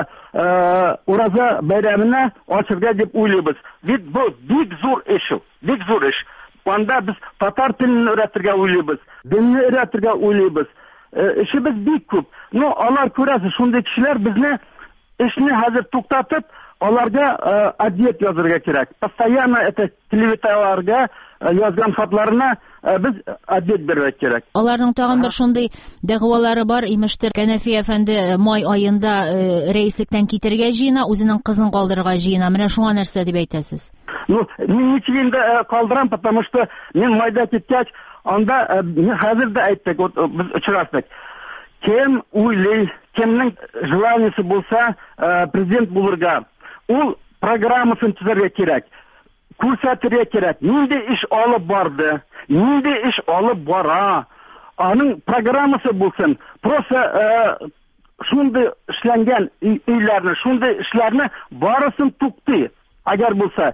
Speaker 8: Uraza bayramına açırga dep uyluyuz. Bu büyük zor iş. Büyük zor iş. Onda biz Tatar tilini öğretirge uyluyuz. Dinini öğretirge uyluyuz. İşimiz büyük küp. Onlar köresi şunday kişiler bizne işini hazır tuktatıp onlarga adiyet yazırga gerek. Постоянно televiziyalarga yazgan hatlarına biz adiyet vermek gerek.
Speaker 1: Аларның тагын бер шундый дәгъвалары бар, имештер. Кәнәфи әфәнде май айында рәислектән китәргә җыена, үзенең кызын калдырырга җыена. Менә шуңа нәрсә дип әйтәсез?
Speaker 8: Мен ничегенде калдырам, потому что мен майда кеткәч, анда хәзер дә әйттек, без очраштык. Кем уйлый, кемнең желаниесе булса президент булырга, ул программасын төзәргә кирәк. Күрсәтергә кирәк. Нинди эш алып барды, нинди эш алып бара. Аның программасы булсын. Просто шундый эшләнгән өйләрне, шундый эшләрне барысын туктый. Агар булса,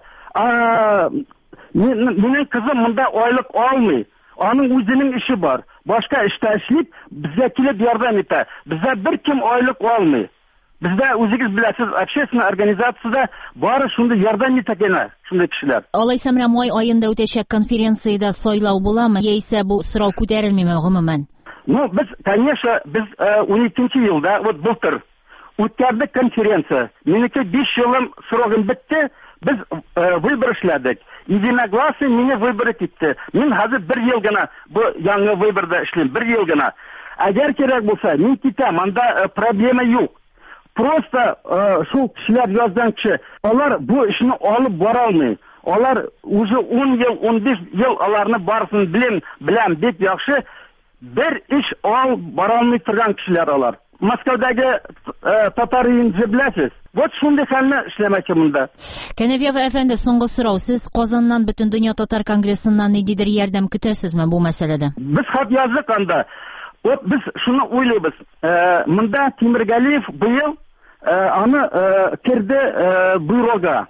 Speaker 8: минең кызым монда айлык алмый. Аның үзенең эше бар. Башка эштә эшлип, безгә килеп ярдәм итә. Бездә беркем айлык алмый. Бездә үзегез беләсез, общественная организацияда бары шундый ярдәм итә генә, шундый кешеләр.
Speaker 1: Алайса менә май аенда үтәчәк конференциядә сайлау буламы, яисә бу сорау күтәрелмиме гомумән?
Speaker 8: Без, конечно, без 12 елда, вот былтыр үткәрдек конференция. Минеке 5 елым срогым бетте, без выбор эшләдек. Единогласно мине выбор итте. Мин хәзер 1 ел гына бу яңа выборда эшлим, 1 ел гына. Әгәр кирәк булса, мин китәм, анда проблема юк. Просто шул кешеләр язган кеше, алар бу эшне алып бара алмый. Алар уже 10 ел, 15 ел аларны барысын беләм бик яхшы. Бер эш алып бара алмый торган кешеләр алар. Москвадагы татар инде беләсез. Вот шундый хәлне эшләмәкче монда.
Speaker 1: Кәнәфиев әфәнде, соңгы сорау. Сез Казаннан бөтен дөнья татар конгрессыннан ниндидер ярдәм көтәсезме бу мәсьәләдә?
Speaker 8: Без хат яздык анда. Вот biz şunu уйлыйбыз. Монда Тимиргалиев быел аны кирде бюрога,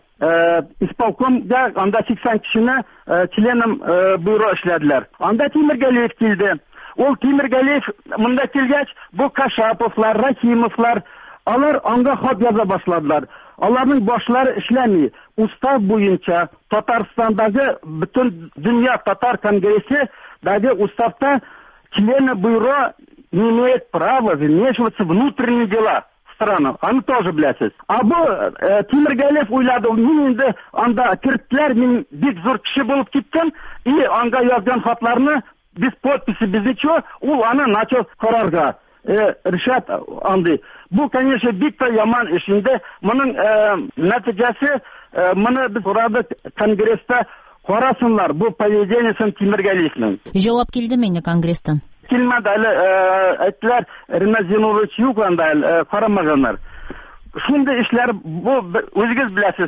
Speaker 8: исполкомга, анда 80 кешене членом бюро эшләделәр. Анда Тимиргалиев килде. Ул Тимиргалиев монда килгәч, бу Кашаповлар, Рахимовлар, алар аңга хат яза башладылар. Аларның башлары эшләми. Устав буенча Татарстандагы бөтен дөнья татар конгрессы дагы уставта члены бюро не имеют права вмешиваться в внутренние дела страны. Аны тоже беләсез. Бу Тимиргалиев уйлады, мин инде анда кирттеләр, мин бик зур кеше булып киттем, и аңга язган хатларны без подписи, без ничего, ул аны начал карарга. Ришат андый. Бу, конечно, бик та яман эш инде. Моның нәтиҗәсе, моны без урадык конгресста карасыннар, бу поведениесен Тимиргалиевның.
Speaker 1: Җавап килдеме инде конгресстан?
Speaker 8: Килмәде әле, әйттеләр, Ринат Зинович юк анда әле, карамаганнар. Шундый эшләр, бу үзегез беләсез,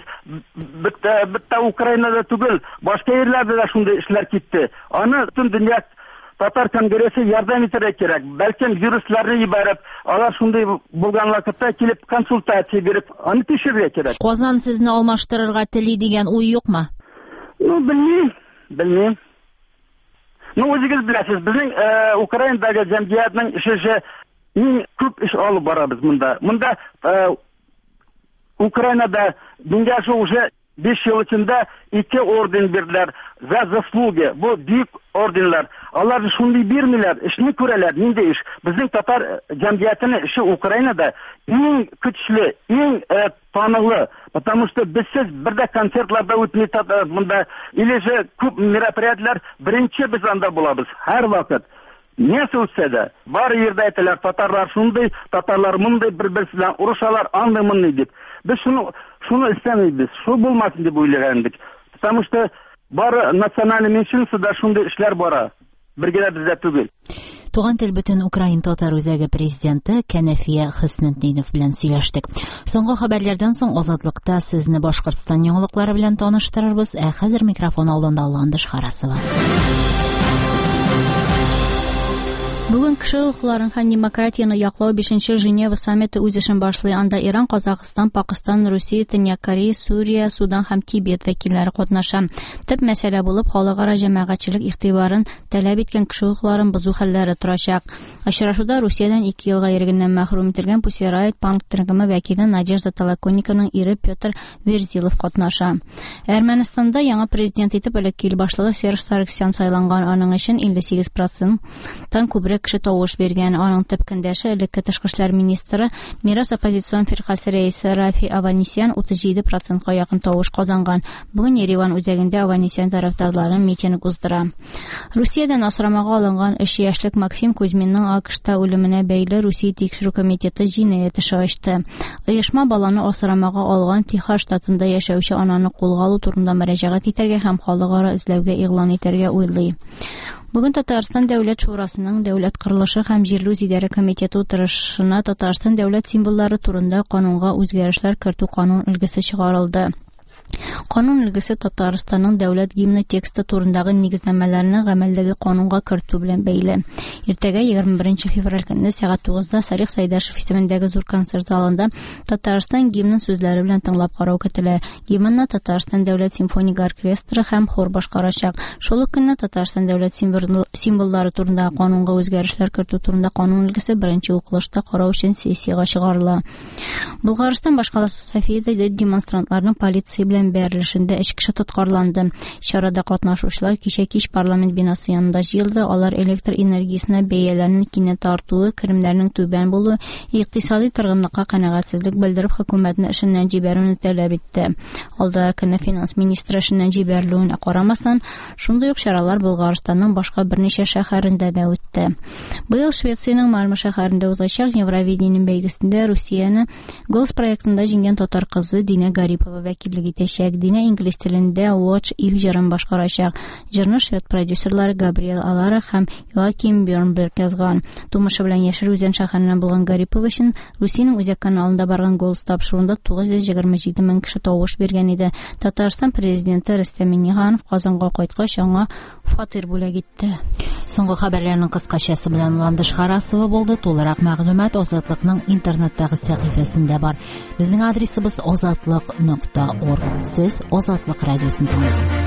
Speaker 8: бетта Украинада түгел, башка җирләрдә дә шундый эшләр китте. Аны бөтен дөнья татар конгрессы ярдәм итәргә кирәк. Бәлки юристларны җибәреп, алар шундый булган вакытта килеп консультация биреп, аны тикшерергә кирәк.
Speaker 1: Казан сезне алмаштырырга тели дигән уй юкмы?
Speaker 8: Белмим. Үзегез беләсез, безнең Украинадагы җәмгыятьнең эше иң күп эш алып барабыз монда. Монда Украинада дөнья уже 5 ел içinde 2 орден бирделәр за заслуги. Бу бик орденлар. Алар шундый бирмиләр, эшне күрәләр, нинди эш. Безнең татар җәмгыятенең эше Украинада иң көчле, иң таныглы. Потому что безсез бердә концертларда үтми монда, или же күп мероприятияләр беренче без анда булабыз. Һәр вакыт. Не сөтсә дә, бары yerдә әйтәләр, татарлар шундый, татарлар мондай бер-берсе белән урышалар, андый-мондый дип. Без шуны истәмибез, шу булмасын дип уйлаган идек. Потому что бары национальный меньшинствода шундый эшләр бара. Бергә бездә түгел.
Speaker 1: Туган тел бөтен Украин татар үзәге президенты Кәнәфия Хөснетдинов белән сөйләштек. Соңгы хәбәрләрдән соң Азатлыкта сезне Башкортстан яңалыклары белән таныштырырбыз. Хәзер микрофон алдында Ландыш Харасова. Бүген кеше хукукларын һәм демократияны яклау 5-нче Женева саммиты үз эшен башлый. Анда Иран, Казакстан, Пакистан, Русия, Төньяк Корея, Сүрия, Судан һәм Тибет вәкилләре катнаша. Төп мәсьәлә булып халыкара җәмәгатьчелек игътибарын таләп иткән кеше хукукларын бозу хәлләре торачак. Очрашуда Русиядән 2 елга ирегеннән мәхрүм ителгән Пусирайт банк төркеме вәкиле Надежда Толоконниковның ире Петр Верзилов катнаша. Әрмәнстанда яңа президент итеп элекке ил башлыгы Серж Саргсян сайланган. Аның өчен 58%-тан күбрәк
Speaker 3: кеше тавыш биргән. Аның төп көндәше элекке тышкы эшләр министры Мирас оппозицион фиркасы рәисе Рафи Аванесян 37%-ка якын тавыш казанган. Бүген Ереван үзәгендә Аванесян тарафдарлары митинг уздыра. Русиядән асрамага алынган 3 яшьлек Максим Кузьминның АКШта үлеменә бәйле Русия тикшерү комитеты җинаять эше ачты. Оешма баланы асрамага алган Техас штатында яшәүче ананы кулга алу турында мөрәҗәгать итәргә һәм халыкара эзләүгә игълан итәргә уйлый. Бүген Татарстан Дәүләт Шурасының Дәүләт кырылышы һәм җирле үзидарә комитеты утырышына Татарстан дәүләт символлары турында канунга үзгәрешләр кертү канун өлгесе чыгарылды. Канун өлгесе Татарстанның дәүләт гимны тексты турындагы нигезнәмәләрне гамәлдәге канунга кертү белән бәйле. Иртәгә 21 февраль көнне сәгать 9-да Сарих Сайдашев исемендәге зур концерт залында Татарстан гимнын сүзләре белән тыңлап карау көтелә. Гимнны Татарстан дәүләт симфоник оркестры һәм хор башкарачак. Шул ук көнне Татарстан дәүләт символлары турындагы канунга үзгәрешләр кертү турында канун өлгесе беренче укылышта карау өчен сессиягә чыгарыла. Булгарстан башкаласы Софиядә демонстрантларның полиция белән бәрелешендә 3 кеше тоткарланды. Чарада катнашучылар кич парламент бинасы янында җыелды. Алар электр энергиясенә бәяләрнең кинәт артуы, керемнәрнең түбән булуы, икътисади торгынлыкка канәгатьсезлек белдереп хөкүмәтне эшеннән җибәрүне таләп итте. Алда көнне финанс министры эшеннән җибәрелүенә карамастан, шундый ук чаралар Булгарстанның башка берничә шәһәрендә дә үтте. Быел Швециянең Мальме шәһәрендә узачак Евровидение бәйгесендә Русияны Голос проектында җиңгән татар кызы Динә Гарипова вәкиллек итәчәк. Динә инглиз телендә Watch If җырын башкарачак. Җырны швед продюсерлары Габриэл Алара һәм Йоаким Бьернберг язган. Тумышы белән яшел үзән шәһәреннән булган Гарипова өчен Русиянең үзәк каналында барган голос тапшыруында 927 мең кеше тавыш биргән иде. Татарстан президенты Рөстәм Миңнеханов Казанга кайткач аңа фатир бүләк итте.
Speaker 1: Соңгы хәбәрләрнең кыскачасы белән Ландыш Харасова булды. Тулырак мәгълүмат Азатлыкның интернеттагы сәхифәсендә бар. Безнең адресыбыз azatlyk.org. Сез Азатлык радиосын тыңлыйсыз.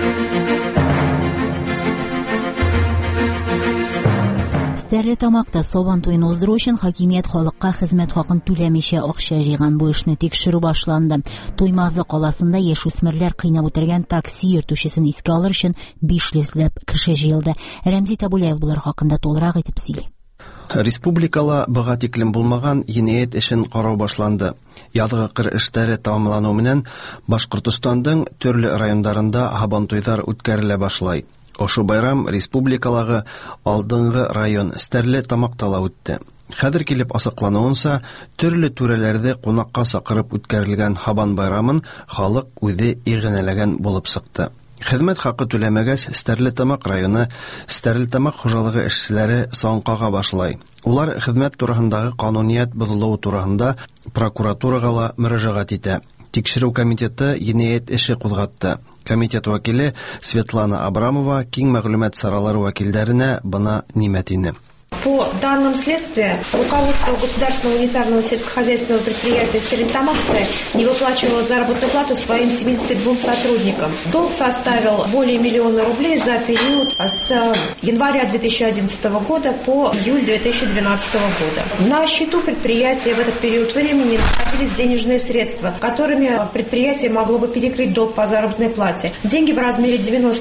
Speaker 1: Стәрле тамакта сабан туен уздыру өчен хакимият халыкка хезмәт хакын түләмичә акча җыйган бу эшне тикшерү башланды. Туймазы каласында яшүсмерләр кыйнап үтергән такси йөртүчесен искә алыр өчен 500 кеше җыелды. Рәмзи Табулаев булар хакында тулырак итеп сөйли.
Speaker 9: Республикала быга тиклем булмаган җинаять эшен карау башланды. Язгы кыр эшләре тәмамлану белән Башкортостандың төрле районнарында һабантуйлар үткәрелә башлай. Ошу байрам республикалагы алдынгы район Стәрле тамактала үтте. Хәзер килеп асыклануынса, төрле түрәләрдә кунакка сакырып үткәрелгән Һабан байрамын халык үзе игънәләгән булып сыкты. Хезмәт хакы түләмәгәч, Стәрлетамак районы Стәрлетамак хуҗалыгы эшчеләре саңкага башлай. Улар хезмәт турысындагы кануният бозылуы турысында прокуратурага мөрәҗәгать итә. Тикшерү комитеты җинаять эше кузгатты. Комитет вәкиле Светлана Абрамова киң мәгълүмат саралары вәкилләренә бына нимәтине.
Speaker 10: По данным следствия, руководство государственного унитарного сельскохозяйственного предприятия «Стерлитамакское» не выплачивало заработную плату своим 72 сотрудникам. Долг составил более 1 миллиона рублей за период с января 2011 года по июль 2012 года. На счету предприятия в этот период времени находились денежные средства, которыми предприятие могло бы перекрыть долг по заработной плате. Деньги в размере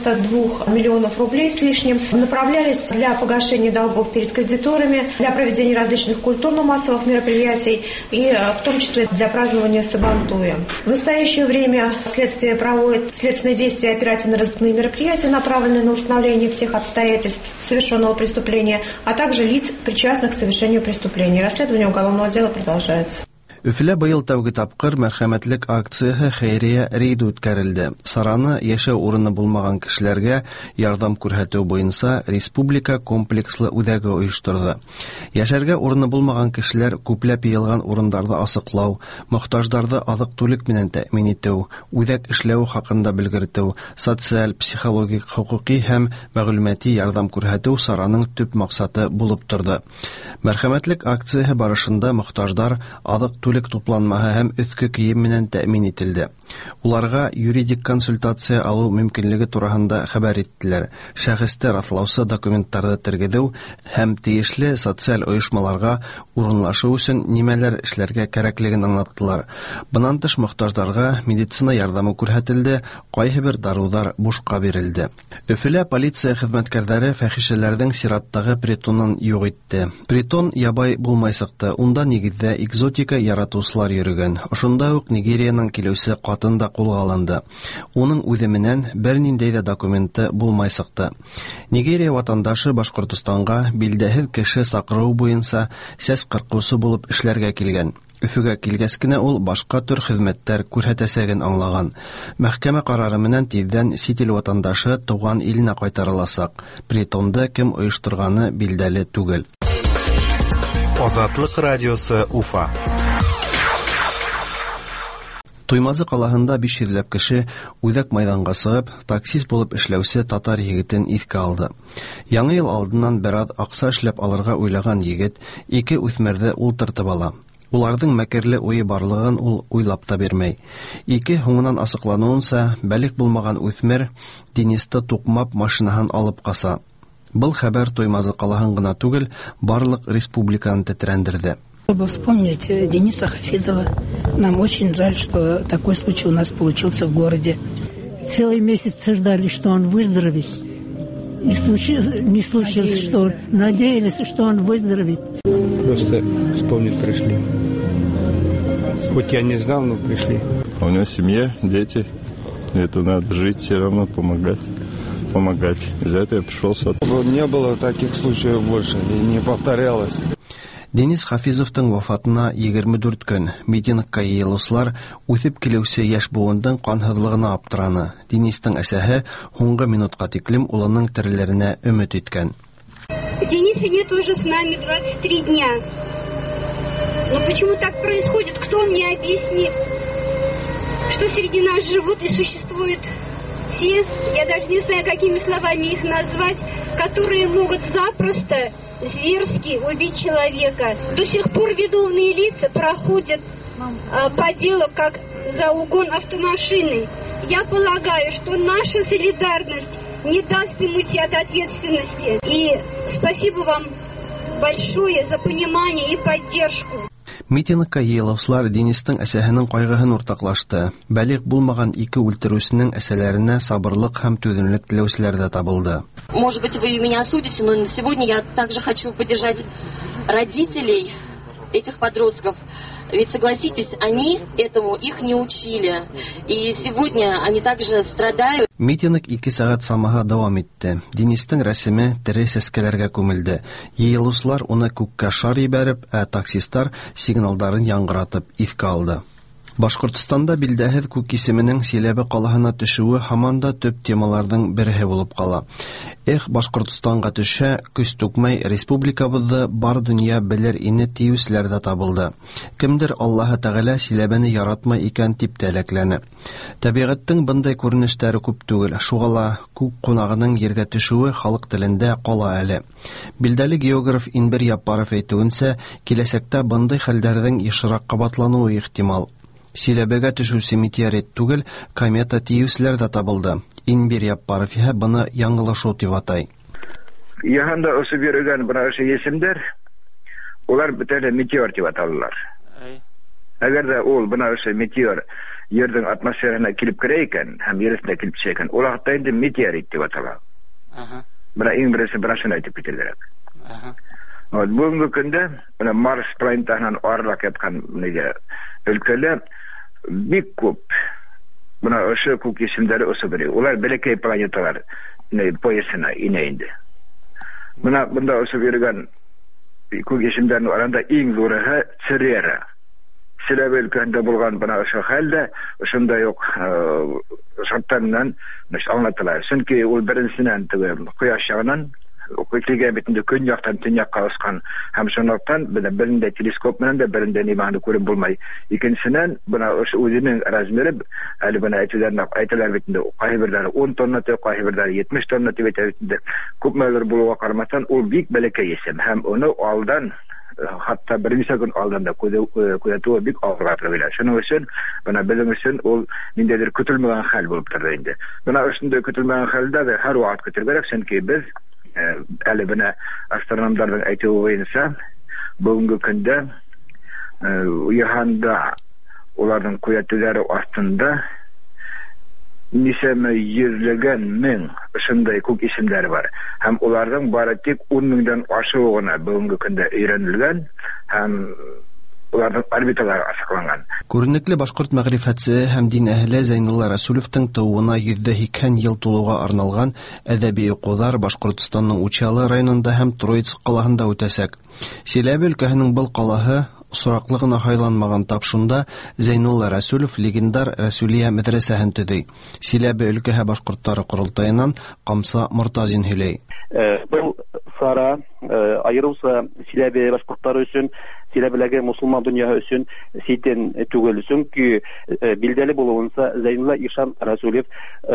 Speaker 10: 92 миллионов рублей с лишним направлялись для погашения долгов перед кредиторами, для проведения различных культурно-массовых мероприятий и в том числе для празднования Сабантуя. В настоящее время следствие проводит следственные действия и оперативно-розыскные мероприятия, направленные на установление всех обстоятельств совершенного преступления, а также лиц, причастных к совершению преступления. Расследование уголовного дела продолжается.
Speaker 9: Өфлә быел тәүге тапкыр мәрхәмәтлек акцияһы хәйрия рейд үткәрелде. Сараны яшәү урыны булмаган кешеләргә ярдәм күрсәтү буенча республика комплекслы үдәге оештырды. Яшәргә урыны булмаган кешеләр күпләп йыелган урыннарда асыклау, мохтаҗларда азык-түлек белән тәэмин итү, үдәк эшләү хакында белгертү, социаль, психологик, хукукый һәм мәгълүмати ярдәм күрсәтү сараның төп максаты булып торды. Мәрхәмәтлек акцияһы барышында мохтаҗлар азык бүлек тупланмаһы һәм өҫкө кейем менән тәэмин ителде. Уларга юридик консультация алу мөмкинлеге тураһында хәбәр иттеләр. Шәхесте раҫлаусы документтарҙы тергеҙеү һәм тейешле социаль ойошмаларға урынлашыу өсөн нимәләр эшләргә кәрәклеген аңлаттылар. Бынан тыш мохтаждарға медицина ярҙамы күрһәтелде, ҡайһы бер дарыуҙар бушҡа бирелде. Өфөлә полиция хеҙмәткәрҙәре фәхишәләрҙең сираттағы притонын юҡ итте. Притон ябай булмай сыҡты. Унда нигеҙҙә экзотика яратыусылар йөрөгән. Ошонда уҡ Нигерияның килеүсе ҡатын да ҡулға алынды. Уның үҙе менән бер ниндәй ҙә документы булмай сыҡты. Нигерия ватандашы Башҡортостанға билдәһеҙ кеше саҡырыу буйынса сәс ҡырҡыусы булып эшләргә килгән. Өфөгә килгәс кенә ул башҡа төр хеҙмәттәр күрһәтәсәген аңлаған. Мәхкәмә ҡарары менән тиҙҙән сит ил ватандашы тыуған иленә ҡайтарыласаҡ. Притонды кем ойошторғаны билдәле түгел.
Speaker 11: Азатлыҡ радиосы Уфа.
Speaker 9: Туймазы ҡалаһында 500 кеше үҙәк майҙанға сығып, таксист булып эшләүсе татар егетен иҫкә алды. Яңы йыл алдынан бер аҙ аҡса эшләп алырға уйлаған егет 2 үҫмерҙе ултыртып ала. Уларҙың мәкерле уйы барлығын ул уйлап та бирмәй. 2 һуңынан асыҡланыуынса, бәлик булмаған үҫмер Денисты туҡмап машинаһын алып ҡаса. Был хәбәр Туймазы ҡалаһын ғына түгел, барлыҡ республиканы тетрәндерҙе.
Speaker 12: Чтобы вспомнить Дениса Хафизова, нам очень жаль, что такой случай у нас получился в городе. Целый месяц ждали, что он выздоровеет. И не случилось, что надеялись, что он выздоровеет.
Speaker 13: Просто вспомнить пришли. Хоть я не знал, но пришли.
Speaker 14: У него семья, дети. Это надо жить, все равно помогать. Из-за этого я пришел сюда.
Speaker 13: Не было таких случаев больше и не повторялось.
Speaker 9: Денис Хафизовтың вафатына 24 көн. Митингка йыйылыусылар үҫеп килеүсе йәш быуындың ҡанһыҙлығына аптыраны. Денистың әсәһе һуңғы минутҡа тиклем улының тереләренә өмөт иткән.
Speaker 15: Дениса нет уже с нами 23 дня. Но почему так происходит? Кто мне объяснит? Что среди нас живут и существуют те, я даже не знаю, какими словами их назвать, которые могут запросто зверски убить человека. До сих пор виновные лица проходят по делу как за угон автомашины. Я полагаю, что наша солидарность не даст им уйти от ответственности. И спасибо вам большое за понимание и поддержку.
Speaker 9: Митингка йыйылыусылар Денистың әсәһенең ҡайғыһын уртаҡлашты. Бәлиғ булмаған 2 үлтереүсенең әсәләренә сабырлык һәм түҙемлек теләүселәр дә табылды.
Speaker 16: Может быть, вы меня осудите, но сегодня я также хочу поддержать родителей этих подростков. Ведь, согласитесь, они этому их не учили. И сегодня они также страдают.
Speaker 9: Митинг 2 сәғәт самаһы дауам итте. Денистың рәсеме тере сәскәләргә күмелде. Йыйылыусылар уны күккә шар ебәреп, таксисттар сигналдарын яңғыратып иҫкә алды. Башҡортостанда билдәһеҙ күк исеменең Силәбе ҡалаһына төшөүе һаман да төп темаларҙың береһе булып ҡала. Башҡортостанға төшһә, көс түкмәй республикабыҙҙы бар донъя белер ине тиеүселәр ҙә табылды. Кемдер Аллаһы Тәғәлә Силәбене яратмай икән тип тәләкләне. Тәбиғәттең бындай күренештәре күп түгел. Шуғала күк ҡунағының ергә төшөүе халыҡ телендә ҡала әле. Билдәле географ Инбер Яппаров әйтеүенсә, киләсәктә бындай хәлдәрҙең йышыраҡ ҡабатланыуы ихтимал. Силәбегә төшөүсе метеорит түгел, комета тиеүселәр дә табылды. Инбер Яппаров быны яңылышыу тип атай.
Speaker 17: Яһанда осып йөрөгән бына ошо есемдәр, улар бөтәле метеор дип аталалар. Әгәр дә ул бына ошо метеор Ердің атмосферасына килеп керә икән, һәм Ер өстенә килеп төшә икән, ул вакытта инде метеорит дип атала. Бына иң беренче шуны әйтеп китергә кирәк. Бүгенге көндә бына Марс планетаһынан арыраҡ яткан өлкәлә бик күп бына ошо күк исемдәре осып йөрөй. Улар бәләкәй планеталар поясына инә инде. Бына бында осып йөргән күк исемдәрнең арасында иң зурыһы Церера. Силәбе өлкәһендә булган бына ошо хәлдә ошондай ук шарттарынан аңлатыла. Чөнки ул беренчедән Кояш ягынан Көлтегә битендә көн яктан төньякка осҡан һәм шунлыҡтан берендә телескоп менән дә берендә нимәне күреп булмай. Икенсенән бына ошо үзенең размеры әле бына әйтәләр битендә ҡайһы 10 тонна, ҡайһы 70 тонна дип әйтәләр. Күпмелер булуға ҡарамаҫтан ул бик бәләкәй исем һәм уны алдан hatta bir neçe gün aldığında kuzatuğı bik ağırlatır bile. Şunun için bana bizim için ol nindedir kütülmeyen hal bulup durdu indi. Buna üstünde kütülmeyen halde de her vaat kütülgerek çünkü biz eli bana astronomlardan aytığı oyunsa bugünkü günde uyahanda onların kuvvetlileri aslında niseme yüzlegen min ışınday kuk isimleri var. Hem onlardan baratik 10 minden aşığına bugünkü günde öğrenilgen hem ulardan orbitaları açıklangan.
Speaker 9: Күренекле башкорт мәгърифәтчесе һәм дин әһле Зәйнулла Рәсүлевтең тууына 102 ел тулуга арналган әдәби укулар Башкортстанның Учалы районында һәм Троицк калаһында үтәсәк. Силәбе өлкәһенең был калаһы сораклы гына хайланмаган тапшында Зәйнулла Рәсүлев легендар Рәсүлия мәдрәсәһен төзи. Силәбе өлкәһе башкортлары курултайынан Камса Мортазин һөйләй.
Speaker 11: Был сара айрылса Силәбе башкортлары өчен Силәбеләге мусулман дөньяһы өчен ситен түгел, чөнки билдәле булуынса Зәйнулла Ишан Рәсүлев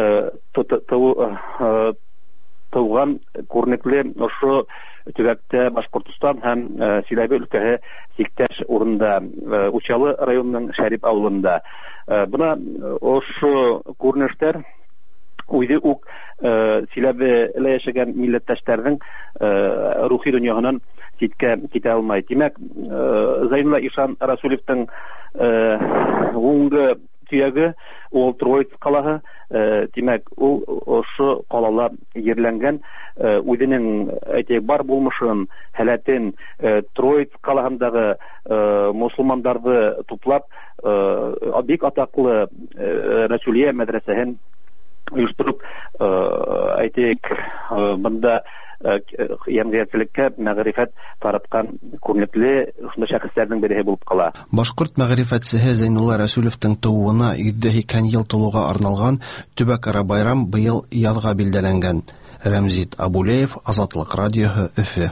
Speaker 11: тууган күренекле ошо төбәктә Башкортстан һәм Силәбе өлкәһе сиктәш урында Учалы районының Шәрип авылында. Бuna ошо күренештәр үзе үк Силәбелә яшәгән милләттәшләрнең рухи дөньяһынан ситкә китә алмай. Димәк, Зәйнулла Ишан Рәсүлевтең уңгы төяге ул Троицк калаһы. Димәк, ул ошо калала ерләнгән, үзенең әйтәк бар булмышын, һәләтен Троицк калаһындагы мусулмандарды туплап, бик атаклы Рәсүлия мәдрәсәһен оештырып, әйтәк, бында ямгыятьчелеккә мәгърифәт тараткан күренекле шундый шәхесләрнең бере булып кала.
Speaker 9: Башкорт мәгърифәтчесе Зәйнулла Рәсүлевтең тууына 102 ел тулуга арналган Төбәкара байрам быел язга билдәләнгән. Рәмзит Абулеев, Азатлык радиоһы, Өфе.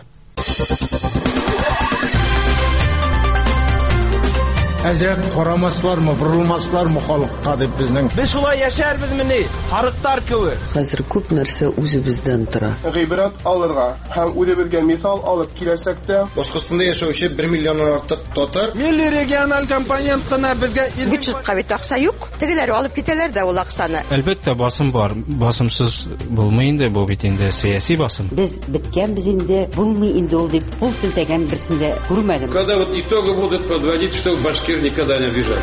Speaker 18: Әзрәк карамаслармы, бурылмаслармы халыкка дип безнең. Без шулай яшәрбезмени? Харыктар кебек.
Speaker 19: Хәзер күп нәрсә үзебездән тора.
Speaker 20: Гыйбрат алырга һәм үзебезгә мисал алып киләсәк тә,
Speaker 18: Башкортстанда яшәүче 1 миллионнан артык татар
Speaker 20: милли региональ компонент кына безгә
Speaker 21: бюджетка бит акча юк. Тегеләр алып китәләр дә ул акчаны.
Speaker 22: Әлбәттә басым бар. Басымсыз булмый инде бу бит инде сиясәт басым.
Speaker 21: Без биткәнбез инде, булмый инде ул дип пул силтәгән берсендә күрмәдем.
Speaker 23: Когда вот итоги будут подводить, что башкир никогда не обижали.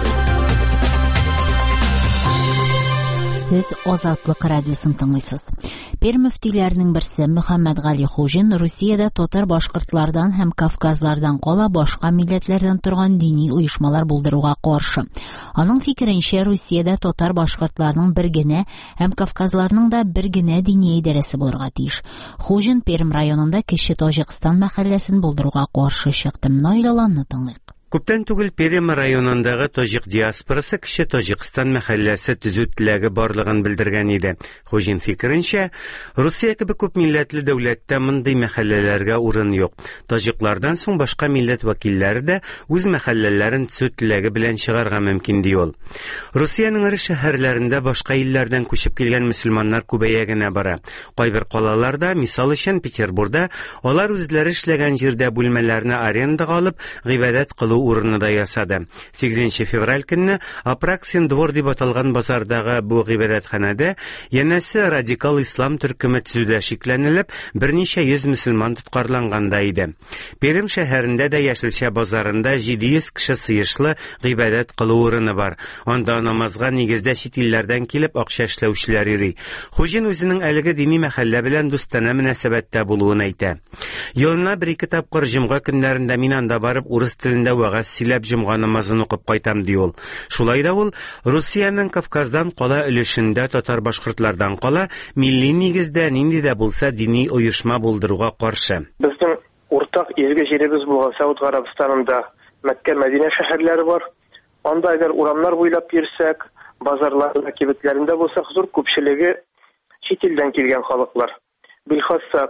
Speaker 1: Сез Азатлык радиосын тыңлыйсыз. Пер мөфтиләрнең берсе Мөхәммәд Гали Хужин Русиядә татар башкортлардан һәм Кавказлардан кала башка милләтләрдән торган дини оешмалар булдыруга каршы. Аның фикеренчә, Русиядә татар башкортларның бер генә һәм Кавказларның да бер генә дини идарәсе булырга тиеш. Хужин Пермь районында Кече Таҗикстан мәхәлләсен булдыруга каршы чыкты. Наилаланны тыңлыйк.
Speaker 4: Күптән түгел Пермь районындагы таҗик диаспорасы Кече Таҗикстан мәхәлләсе төзү теләге барлыгын белдергән иде. Хужин фикеренчә, Русия кебек күп милләтле дәүләттә мондый мәхәлләләргә урын юк. Таҗиклардан соң башка милләт вәкилләре дә үз мәхәлләләрен төзү теләге белән чыгарга мөмкин ди ул. Русиянең ире шәһәрләрендә башка илләрдән күчеп килгән мөселманнар күбәя генә бара. Кайбер калаларда, мисал өчен Петербургда, алар үзләре эшләгән җирдә бүлмәләрне арендага алып, гыйбадәт кылу урыны да ясады. 8 февраль көнне Апраксин двор дип аталган базардагы бу гыйбадәтханәдә янәсе радикал ислам төркеме төзүдә шикләнелеп, берничә йөз мөселман тоткарланганда иде. Пермь шәһәрендә дә Яшелчә базарында 700 кеше сыешлы гыйбадәт кылу урыны бар. Анда намазга нигездә чит илләрдән килеп акча эшләүчеләр йөри. Хуҗин үзенең әлеге дини мәхәллә белән дустана мөнәсәбәттә булуын әйтә. Елына 1-2 тапкыр җомга көннәрендә мин анда барып урыс телендә вәгазь сөйләп җомга намазын укып кайтам ди ул. Шулай да ул Русиянең Кавказдан кала өлешендә татар башкортлардан кала милли нигездә нинди дә булса дини оешма булдыруга каршы.
Speaker 20: Безнең уртак изге җиребез булган Сауд Гарәбстанында Мәккә, Мәдинә шәһәрләре бар. Анда әгәр урамнар буйлап йөрсәк, базарларда, кибетләрендә булсак, зур күпчелеге чит илдән килгән халыклар. Билхасса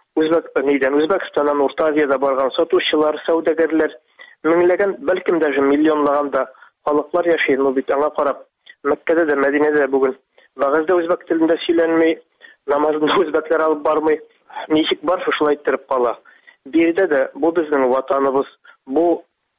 Speaker 20: Үзбәкстаннан Урта Азиядә барган сатучылар, саудагәрләр, меңләгән, бәлкем даже миллионлаган да халыклар яши. Ну бит аңа карап, Мәккәдә дә, Мәдинәдә бүген вагызда үзбәк телендә сөйләнмәй, намазында үзбәкләр алып бармый. Ничек бар шулай иттереп кала. Биредә дә бу безнең ватаныбыз, Бу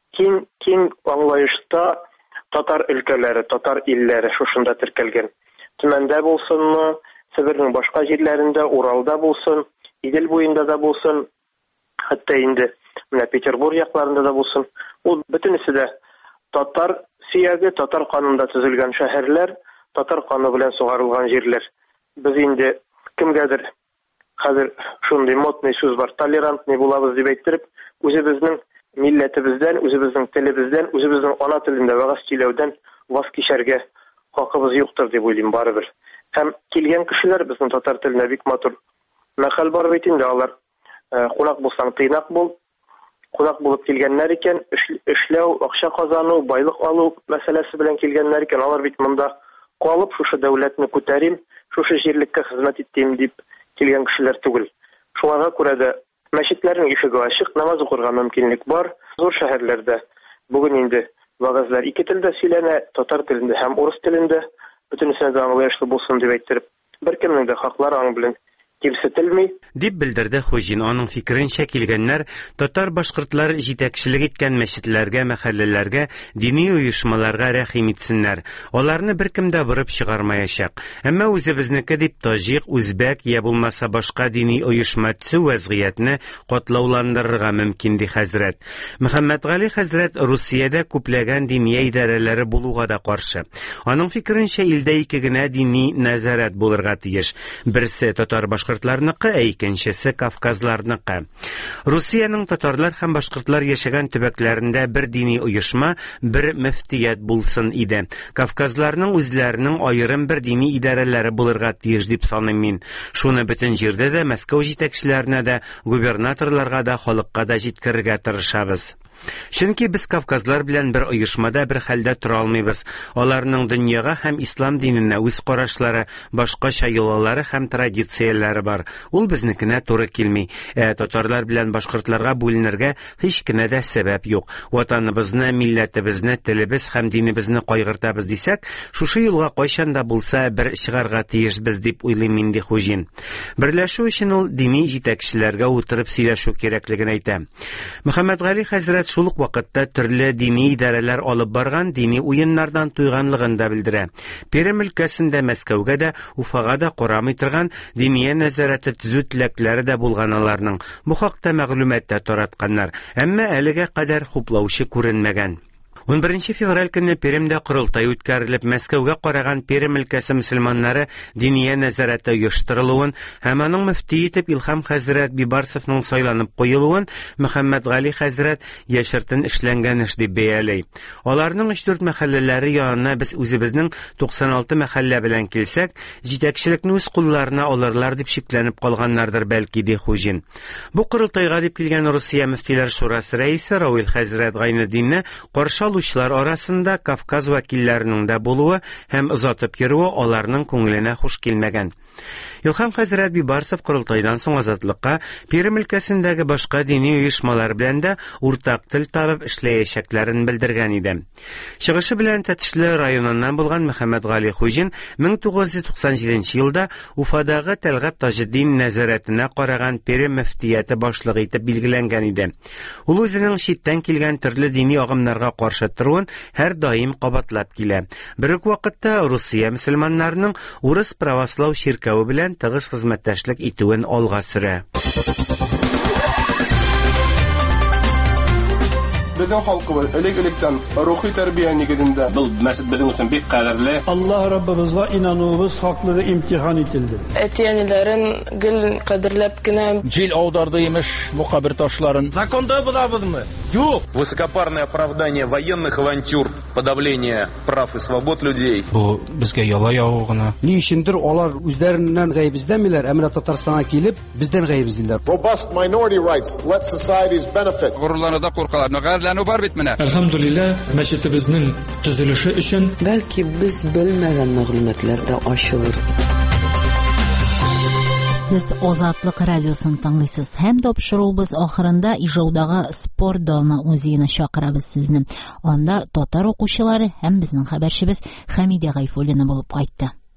Speaker 20: киң аңлаешта татар өлкәләре, татар илләре шушында теркәлгән. Төмәндә булсынмы, Себернең башка җирләрендә, Уралда булсын, Идел буенда да булсын, хәтта инде менә Петербург якларында да булсын. Ул бөтенесе дә татар сөяге, татар канында төзелгән шәһәрләр, татар каны белән сугарылган җирләр. Без инде кемгәдер хәзер шундый модный сүз бар, толерантный булабыз дип әйттереп, үзебезнең милләтебездән, үзебезнең телебездән, үзебезнең ана телендә вәгазь сөйләүдән ваз кичәргә хакыбыз юктыр дип уйлыйм барыбер. Һәм килгән кешеләр безнең татар теленә бик матур мәкаль бар бит инде, алар кунак булсаң тыйнак бул, кунак булып килгәннәр икән, эшләү, акча казану, байлык алу мәсьәләсе белән килгәннәр икән, алар бит монда калып шушы дәүләтне күтәрим, шушы җирлеккә хезмәт итим дип килгән кешеләр түгел. Шуңа күрә дә мәчетләрнең ишеге ачык, намаз укырга мөмкинлек бар. Зур шәһәрләрдә бүген инде вагазлар ике телдә сөйләнә, татар телендә һәм урыс телендә. Бөтенесенә дә аңлаешлы булсын дип әйттереп, беркемнең дә хаклары аның белән кимсетелми.
Speaker 4: Дип белдерде Хуҗин. Аның фикеренчә килгәннәр татар башкортлар җитәкчелек иткән мәчетләргә, мәхәлләләргә, дини оешмаларга рәхим итсеннәр. Аларны беркем дә борып чыгармаячак. Әмма үзебезнеке дип таҗик, үзбәк я булмаса башка дини оешма төзү вазгыятне катлауландырырга мөмкин ди хәзрәт. Мөхәммәд Гали хәзрәт Русиядә күпләгән дини идарәләре булуга да каршы. Аның фикеренчә илдә ике генә дини нәзарәт булырга тиеш. Берсе татар башкортларныкы, икенчесе кавказларныкы. Русиянең татарлар һәм башкортлар яшәгән төбәкләрендә бер дини оешма, бер мөфтият булсын иде. Кавказларның үзләренең аерым бер дини идарәләре булырга тиеш дип саныйм мин. Шуны бөтен җирдә дә, Мәскәү җитәкчеләренә дә, губернаторларга да, халыкка да җиткерергә тырышабыз. Чөнки без кавказлар белән бер оешмада, бер хәлдә тора алмыйбыз. Аларның дөньяга һәм ислам диненә үз карашлары, башкача йолалары һәм традицияләре бар. Ул безнекенә туры килми. Татарлар белән башкортларга бүленергә һич кенә дә сәбәп юк. Ватаныбызны, милләтебезне, телебез һәм динебезне кайгыртабыз дисәк, шушы юлга кайчан да булса бер чыгарга тиешбез дип уйлыйм инде Хуҗин. Берләшү өчен ул дини җитәкчеләргә утырып сөйләшү кирәклеген әйтә. Мөхәммәд Гали хәзрәт шул ук вакытта төрле дини идарәләр алып барган дини уеннардан туйганлыгын да белдерә. Пермь өлкәсендә, Мәскәүгә дә, Уфага да карамый торган дини нәзарәте төзү теләкләре дә булган аларның. Бу хакта мәгълүмат та таратканнар, әмма әлегә кадәр хуплаучы күренмәгән. 11 февраль көнне Пермьдә корылтай үткәрелеп, Мәскәүгә караган Пермь өлкәсе мөселманнары дини нәзарәте оештырылуын һәм аның мөфти итеп Илһам хәзрәт Бибарсовның сайланып куелуын Мөхәммәд Гали хәзрәт яшертен эшләнгән эш дип бәяләй. Аларның 3-4 мәхәлләләре янына без үзебезнең 96 мәхәллә белән килсәк, җитәкчелекне үз кулларына алырлар дип шикләнеп калганнардыр бәлки ди Хуҗин. Бу корылтайга дип килгән Русия мөфтиләр шурасы рәисе Равил хәзрәт Гайнетдинне каршы алучылар арасында Кавказ вәкилләренең дә булуы һәм озатып йөрүе аларның күңеленә хуш килмәгән. Илһам хәзрәт Бибарсов корылтайдан соң азатлыкка, Пермь өлкәсендәге башка дини оешмалар белән дә уртак тел табып эшләячәкләрен белдергән иде. Чыгышы белән Тәтешле районыннан булган Мөхәммәд Гали Хуҗин 1997 елда Уфадагы Тәлгать Таҗетдин нәзарәтенә караган Пермь мөфтияте башлыгы итеп билгеләнгән иде. Ул үзенең читтән килгән төрле дини агымнарга каршы торуын һәр даим кабатлап килә. Бер үк вакытта Русия мөселманнарының урыс православ ширкәве белән тыгыз хезмәттәшлек итүен алга сөрә.
Speaker 2: Безнең халкыбыз элек-электән рухи тәрбия нигезендә. Бу мәсҗид безнең өчен бик кадерле.
Speaker 5: Аллаһ Раббыбызга инануыбыз хаклыгы имтихан ителде.
Speaker 7: Әтиәниләрен гел кадерләп кенә
Speaker 24: җил аударды имеш бу кабер ташларын.
Speaker 2: Законда булабызмы? Юк.
Speaker 25: Высокопарное оправдание военных авантюр, подавление прав и свобод людей.
Speaker 22: Бу безгә яла яву гына.
Speaker 26: Ни өчендер алар үзләреннән гаеп эзләмиләр, әмма Татарстанга килеп бездән гаеп эзлиләр.
Speaker 2: Robust minority rights let societies benefit.
Speaker 24: Горурларда куркалар.
Speaker 5: Әлхәмдүлилләh, мәчетебезнең төзелеше өчен
Speaker 19: бәлки без белмәгән мәгълүматлар да ачылыр.
Speaker 1: Сез Азатлык радиосын тыңлыйсыз һәм тапшыруыбыз ахырында Ижаудагы спорт далына музеена чакырабыз сезне. Анда татар укучылары һәм безнең хәбәрчебез Хәмидә Гайфуллина булып кайтты.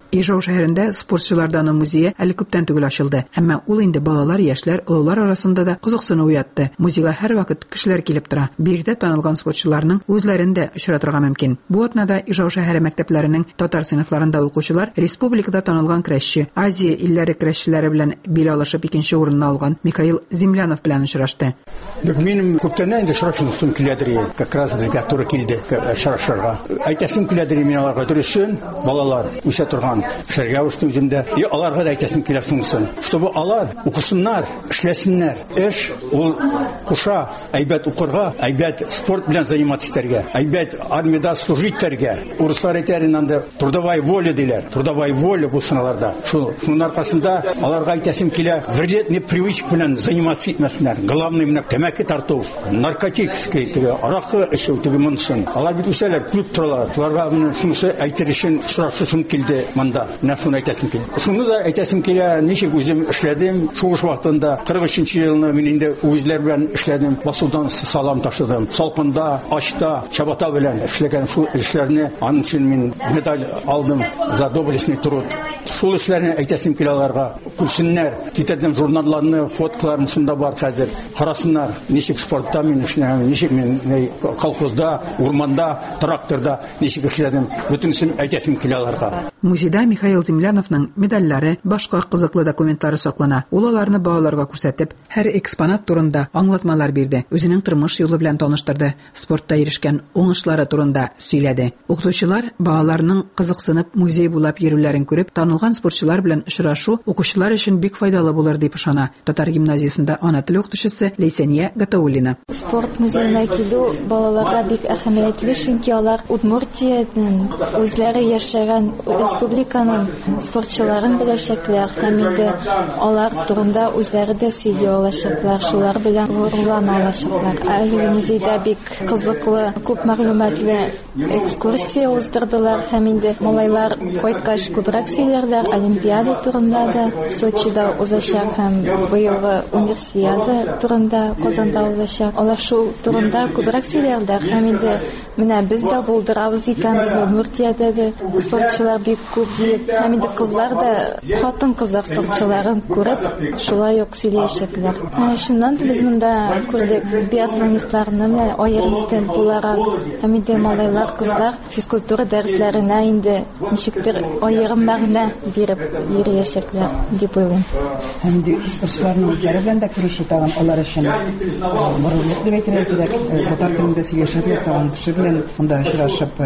Speaker 3: Ижау шәһәрендә спортчылардан музее әле күптән түгел ачылды. Әмма ул инде балалар, яшьләр, олылар арасында да кызыксыну уятты. Музейга һәр вакыт кешеләр килеп тора. Биредә танылган спортчыларның үзләрен дә очратырга мөмкин. Бу атнада Ижау шәһәре мәктәпләренең татар сыйныфларында укучылар республикада танылган көрәшче, Азия илләре көрәшчеләре белән бил алышып икенче урынны алган Михаил Землянов белән очрашты.
Speaker 6: Минем күптән инде очрашуым киләдер, как раз безгә туры килде очрашырга. Әйтәсем киләдер мин аларга дөресен, балалар үсә торган шәргә үстем үземдә. Аларга да әйтәсем килә шунсын. Чтобы алар укысыннар, эшләсеннәр. Эш ул куша, әйбәт укырга, әйбәт спорт белән заниматься итәргә, әйбәт армиядә служить итәргә. Урыслар әйтәр инде трудовая воля диләр. Трудовая воля бу сыналарда. Шуның аркасында аларга әйтәсем килә, вредный привычка белән заниматься итмәсеннәр. Главный менә тәмәке тарту, наркотический теге аракы эчү теге монсын. Алар бит үсәләр, клуб торалар. Шуларга менә шунысы әйтер өчен очрашышым килде монда. Менә шуны әйтәсем килде. Шуны да әйтәсем килә, ничек үзем эшләдем, сугыш вакытында 43-нче елны мин инде үзләр белән эшләдем. Басудан салам ташыдым. Салкында, ачта, чабата белән эшләгән шул эшләрне аның өчен мин медаль алдым за доблестный труд. Шул эшләрне әйтәсем килә аларга. Күрсеннәр, китәдем журналларны, фотоларым шунда бар хәзер. Карасыннар, ничек спортта мин эшләгән, ничек мин колхозда, урманда, тракторда ничек эшләдем. Бөтенсен әйтәсем килә аларга.
Speaker 3: Музейда Михаил Земляновның медальләре, башка кызыклы документлары саклана. Ул аларны балаларга күрсәтеп, һәр экспонат турында аңлатмалар бирде. Үзенең тормыш юлы белән таныштырды. Спортта ирешкән уңышлары турында сөйләде. Укытучылар балаларның кызыксынып музей буйлап йөрүләрен күреп, танылган спортчылар белән очрашу укучылар өчен бик файдалы булыр дип ышана. Татар гимназиясендә ана теле укытучысы Лейсания Гатауллина.
Speaker 8: Спорт музеена килү балаларга бик әһәмиятле, чөнки алар Удмуртиянең үзләре яшәгән республиканың спортчыларын беләчәкләр һәм инде алар турында үзләре дә сөйли алачаклар, шулар белән горурлана алачаклар. Әлеге музейда бик кызыклы, күп мәгълүматлы экскурсия уздырдылар һәм инде малайлар кайткач күбрәк сөйләрләр. Олимпиада турында да, Сочида узачак һәм быелгы универсиада турында Казанда узачак. Алар шул турында күбрәк сөйләрләр һәм инде менә без дә булдырабыз икән, безнең Удмуртиядә дә спортчылар бик күп дип, һәм инде кызлар да хатын-кызлар спортчыларын күреп, шулай ук сөйләячәкләр. Шуннан без монда күрдек биатлонистларны аерым буларак, һәм инде малайлар, кызлар физкультура дәресләренә инде ничектер аерым мәгънә биреп йөрәячәкләр дип уйлыйм.
Speaker 3: Һәм инде спортчыларның үзләре белән дә күрешү тагын алар өчен горурлык дип әйтергә кирәк. Татар телендә сөйләшеп торган кеше белән монда очрашып,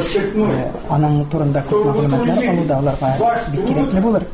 Speaker 3: аның турында күп мәгълүматлар алу да аларга бик кирәкле булыр.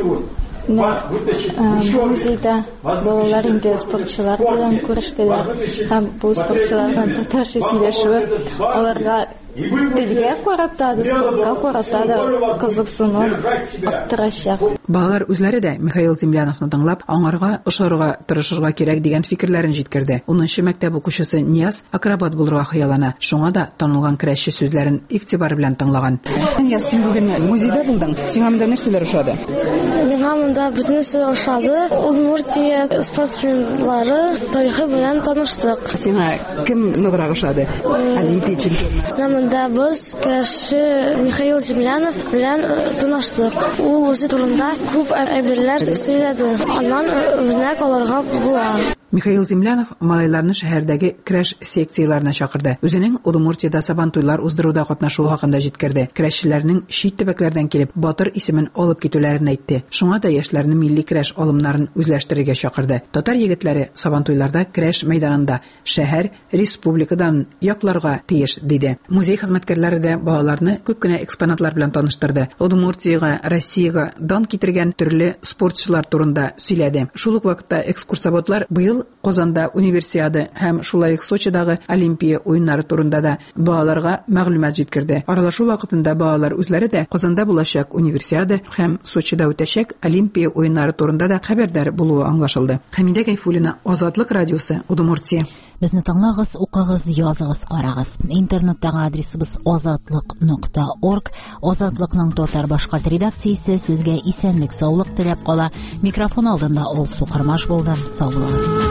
Speaker 8: Музейда балалар инде спортчылар белән күрештеләр һәм бу спортчыларның татарча сөйләшүе аларга телгә карата, спортка карата да кызыксынуын арттырачак.
Speaker 3: Балалар үзләре дә Михаил Земляновны тыңлап, аңарга ошарга тырышырга кирәк дигән фикерләрен җиткерде. 10нчы мәктәп укучысы Нияз акробат булырга хыяллана. Шуңа да танылган көрәшче сүзләрен игътибар белән тыңлаган. Нияз, син бүген музейда булдың. Сиңа монда нәрсәләр ошады?
Speaker 10: Миңа монда бөтенесе ошады. Удмуртия спортсменнары тарихы белән таныштык.
Speaker 3: Сиңа кем ныграк ошады? Олимпия чемпионы.
Speaker 10: Монда без көрәшче Михаил Землянов белән таныштык. Ул үзе турында күп әйберләр сөйләде. Аннан үрнәк алырга була.
Speaker 3: Михаил Землянов малайларны шәһәрдәге көрәш секцияларына чакырды. Үзенең Удмуртиядә сабантуйлар уздыруда катнашуы хакында җиткерде. Көрәшчеләрнең чит төбәкләрдән килеп Батыр исемен алып китүләрен әйтте. Шуңа да яшьләрне милли көрәш алымнарын үзләштерергә чакырды. Татар егетләре сабантуйларда көрәш мәйданында шәһәр, республикадан якларга тиеш диде. Музей хезмәткәрләре дә балаларны күп кенә экспонатлар белән таныштырды. Удмуртиягә, Россиягә дан китергән төрле спортчылар турында сөйләде. Шул ук вакытта экскурсоводлар быел Казанда универсиада һәм шулай ук Сочидагы Олимпия уеннары турында да балаларга мәгълүмат җиткерде. Аралашу вакытында балалар үзләре дә Казанда булачак универсиада һәм Сочида үтәчәк Олимпия уеннары турында да хәбәрдар булуы аңлашылды. Хәмидә Гайфуллина, Азатлык радиосы, Удмуртия.
Speaker 1: Безне тыңлагыз, укыгыз, языгыз, карагыз. Интернеттагы адресыбыз azatlyk.org. Азатлыкның татар башкорт редакциясе сезгә исәнлек, саулык теләп кала. Микрофон алдында ул Сукырмаш булды. Сау булыгыз.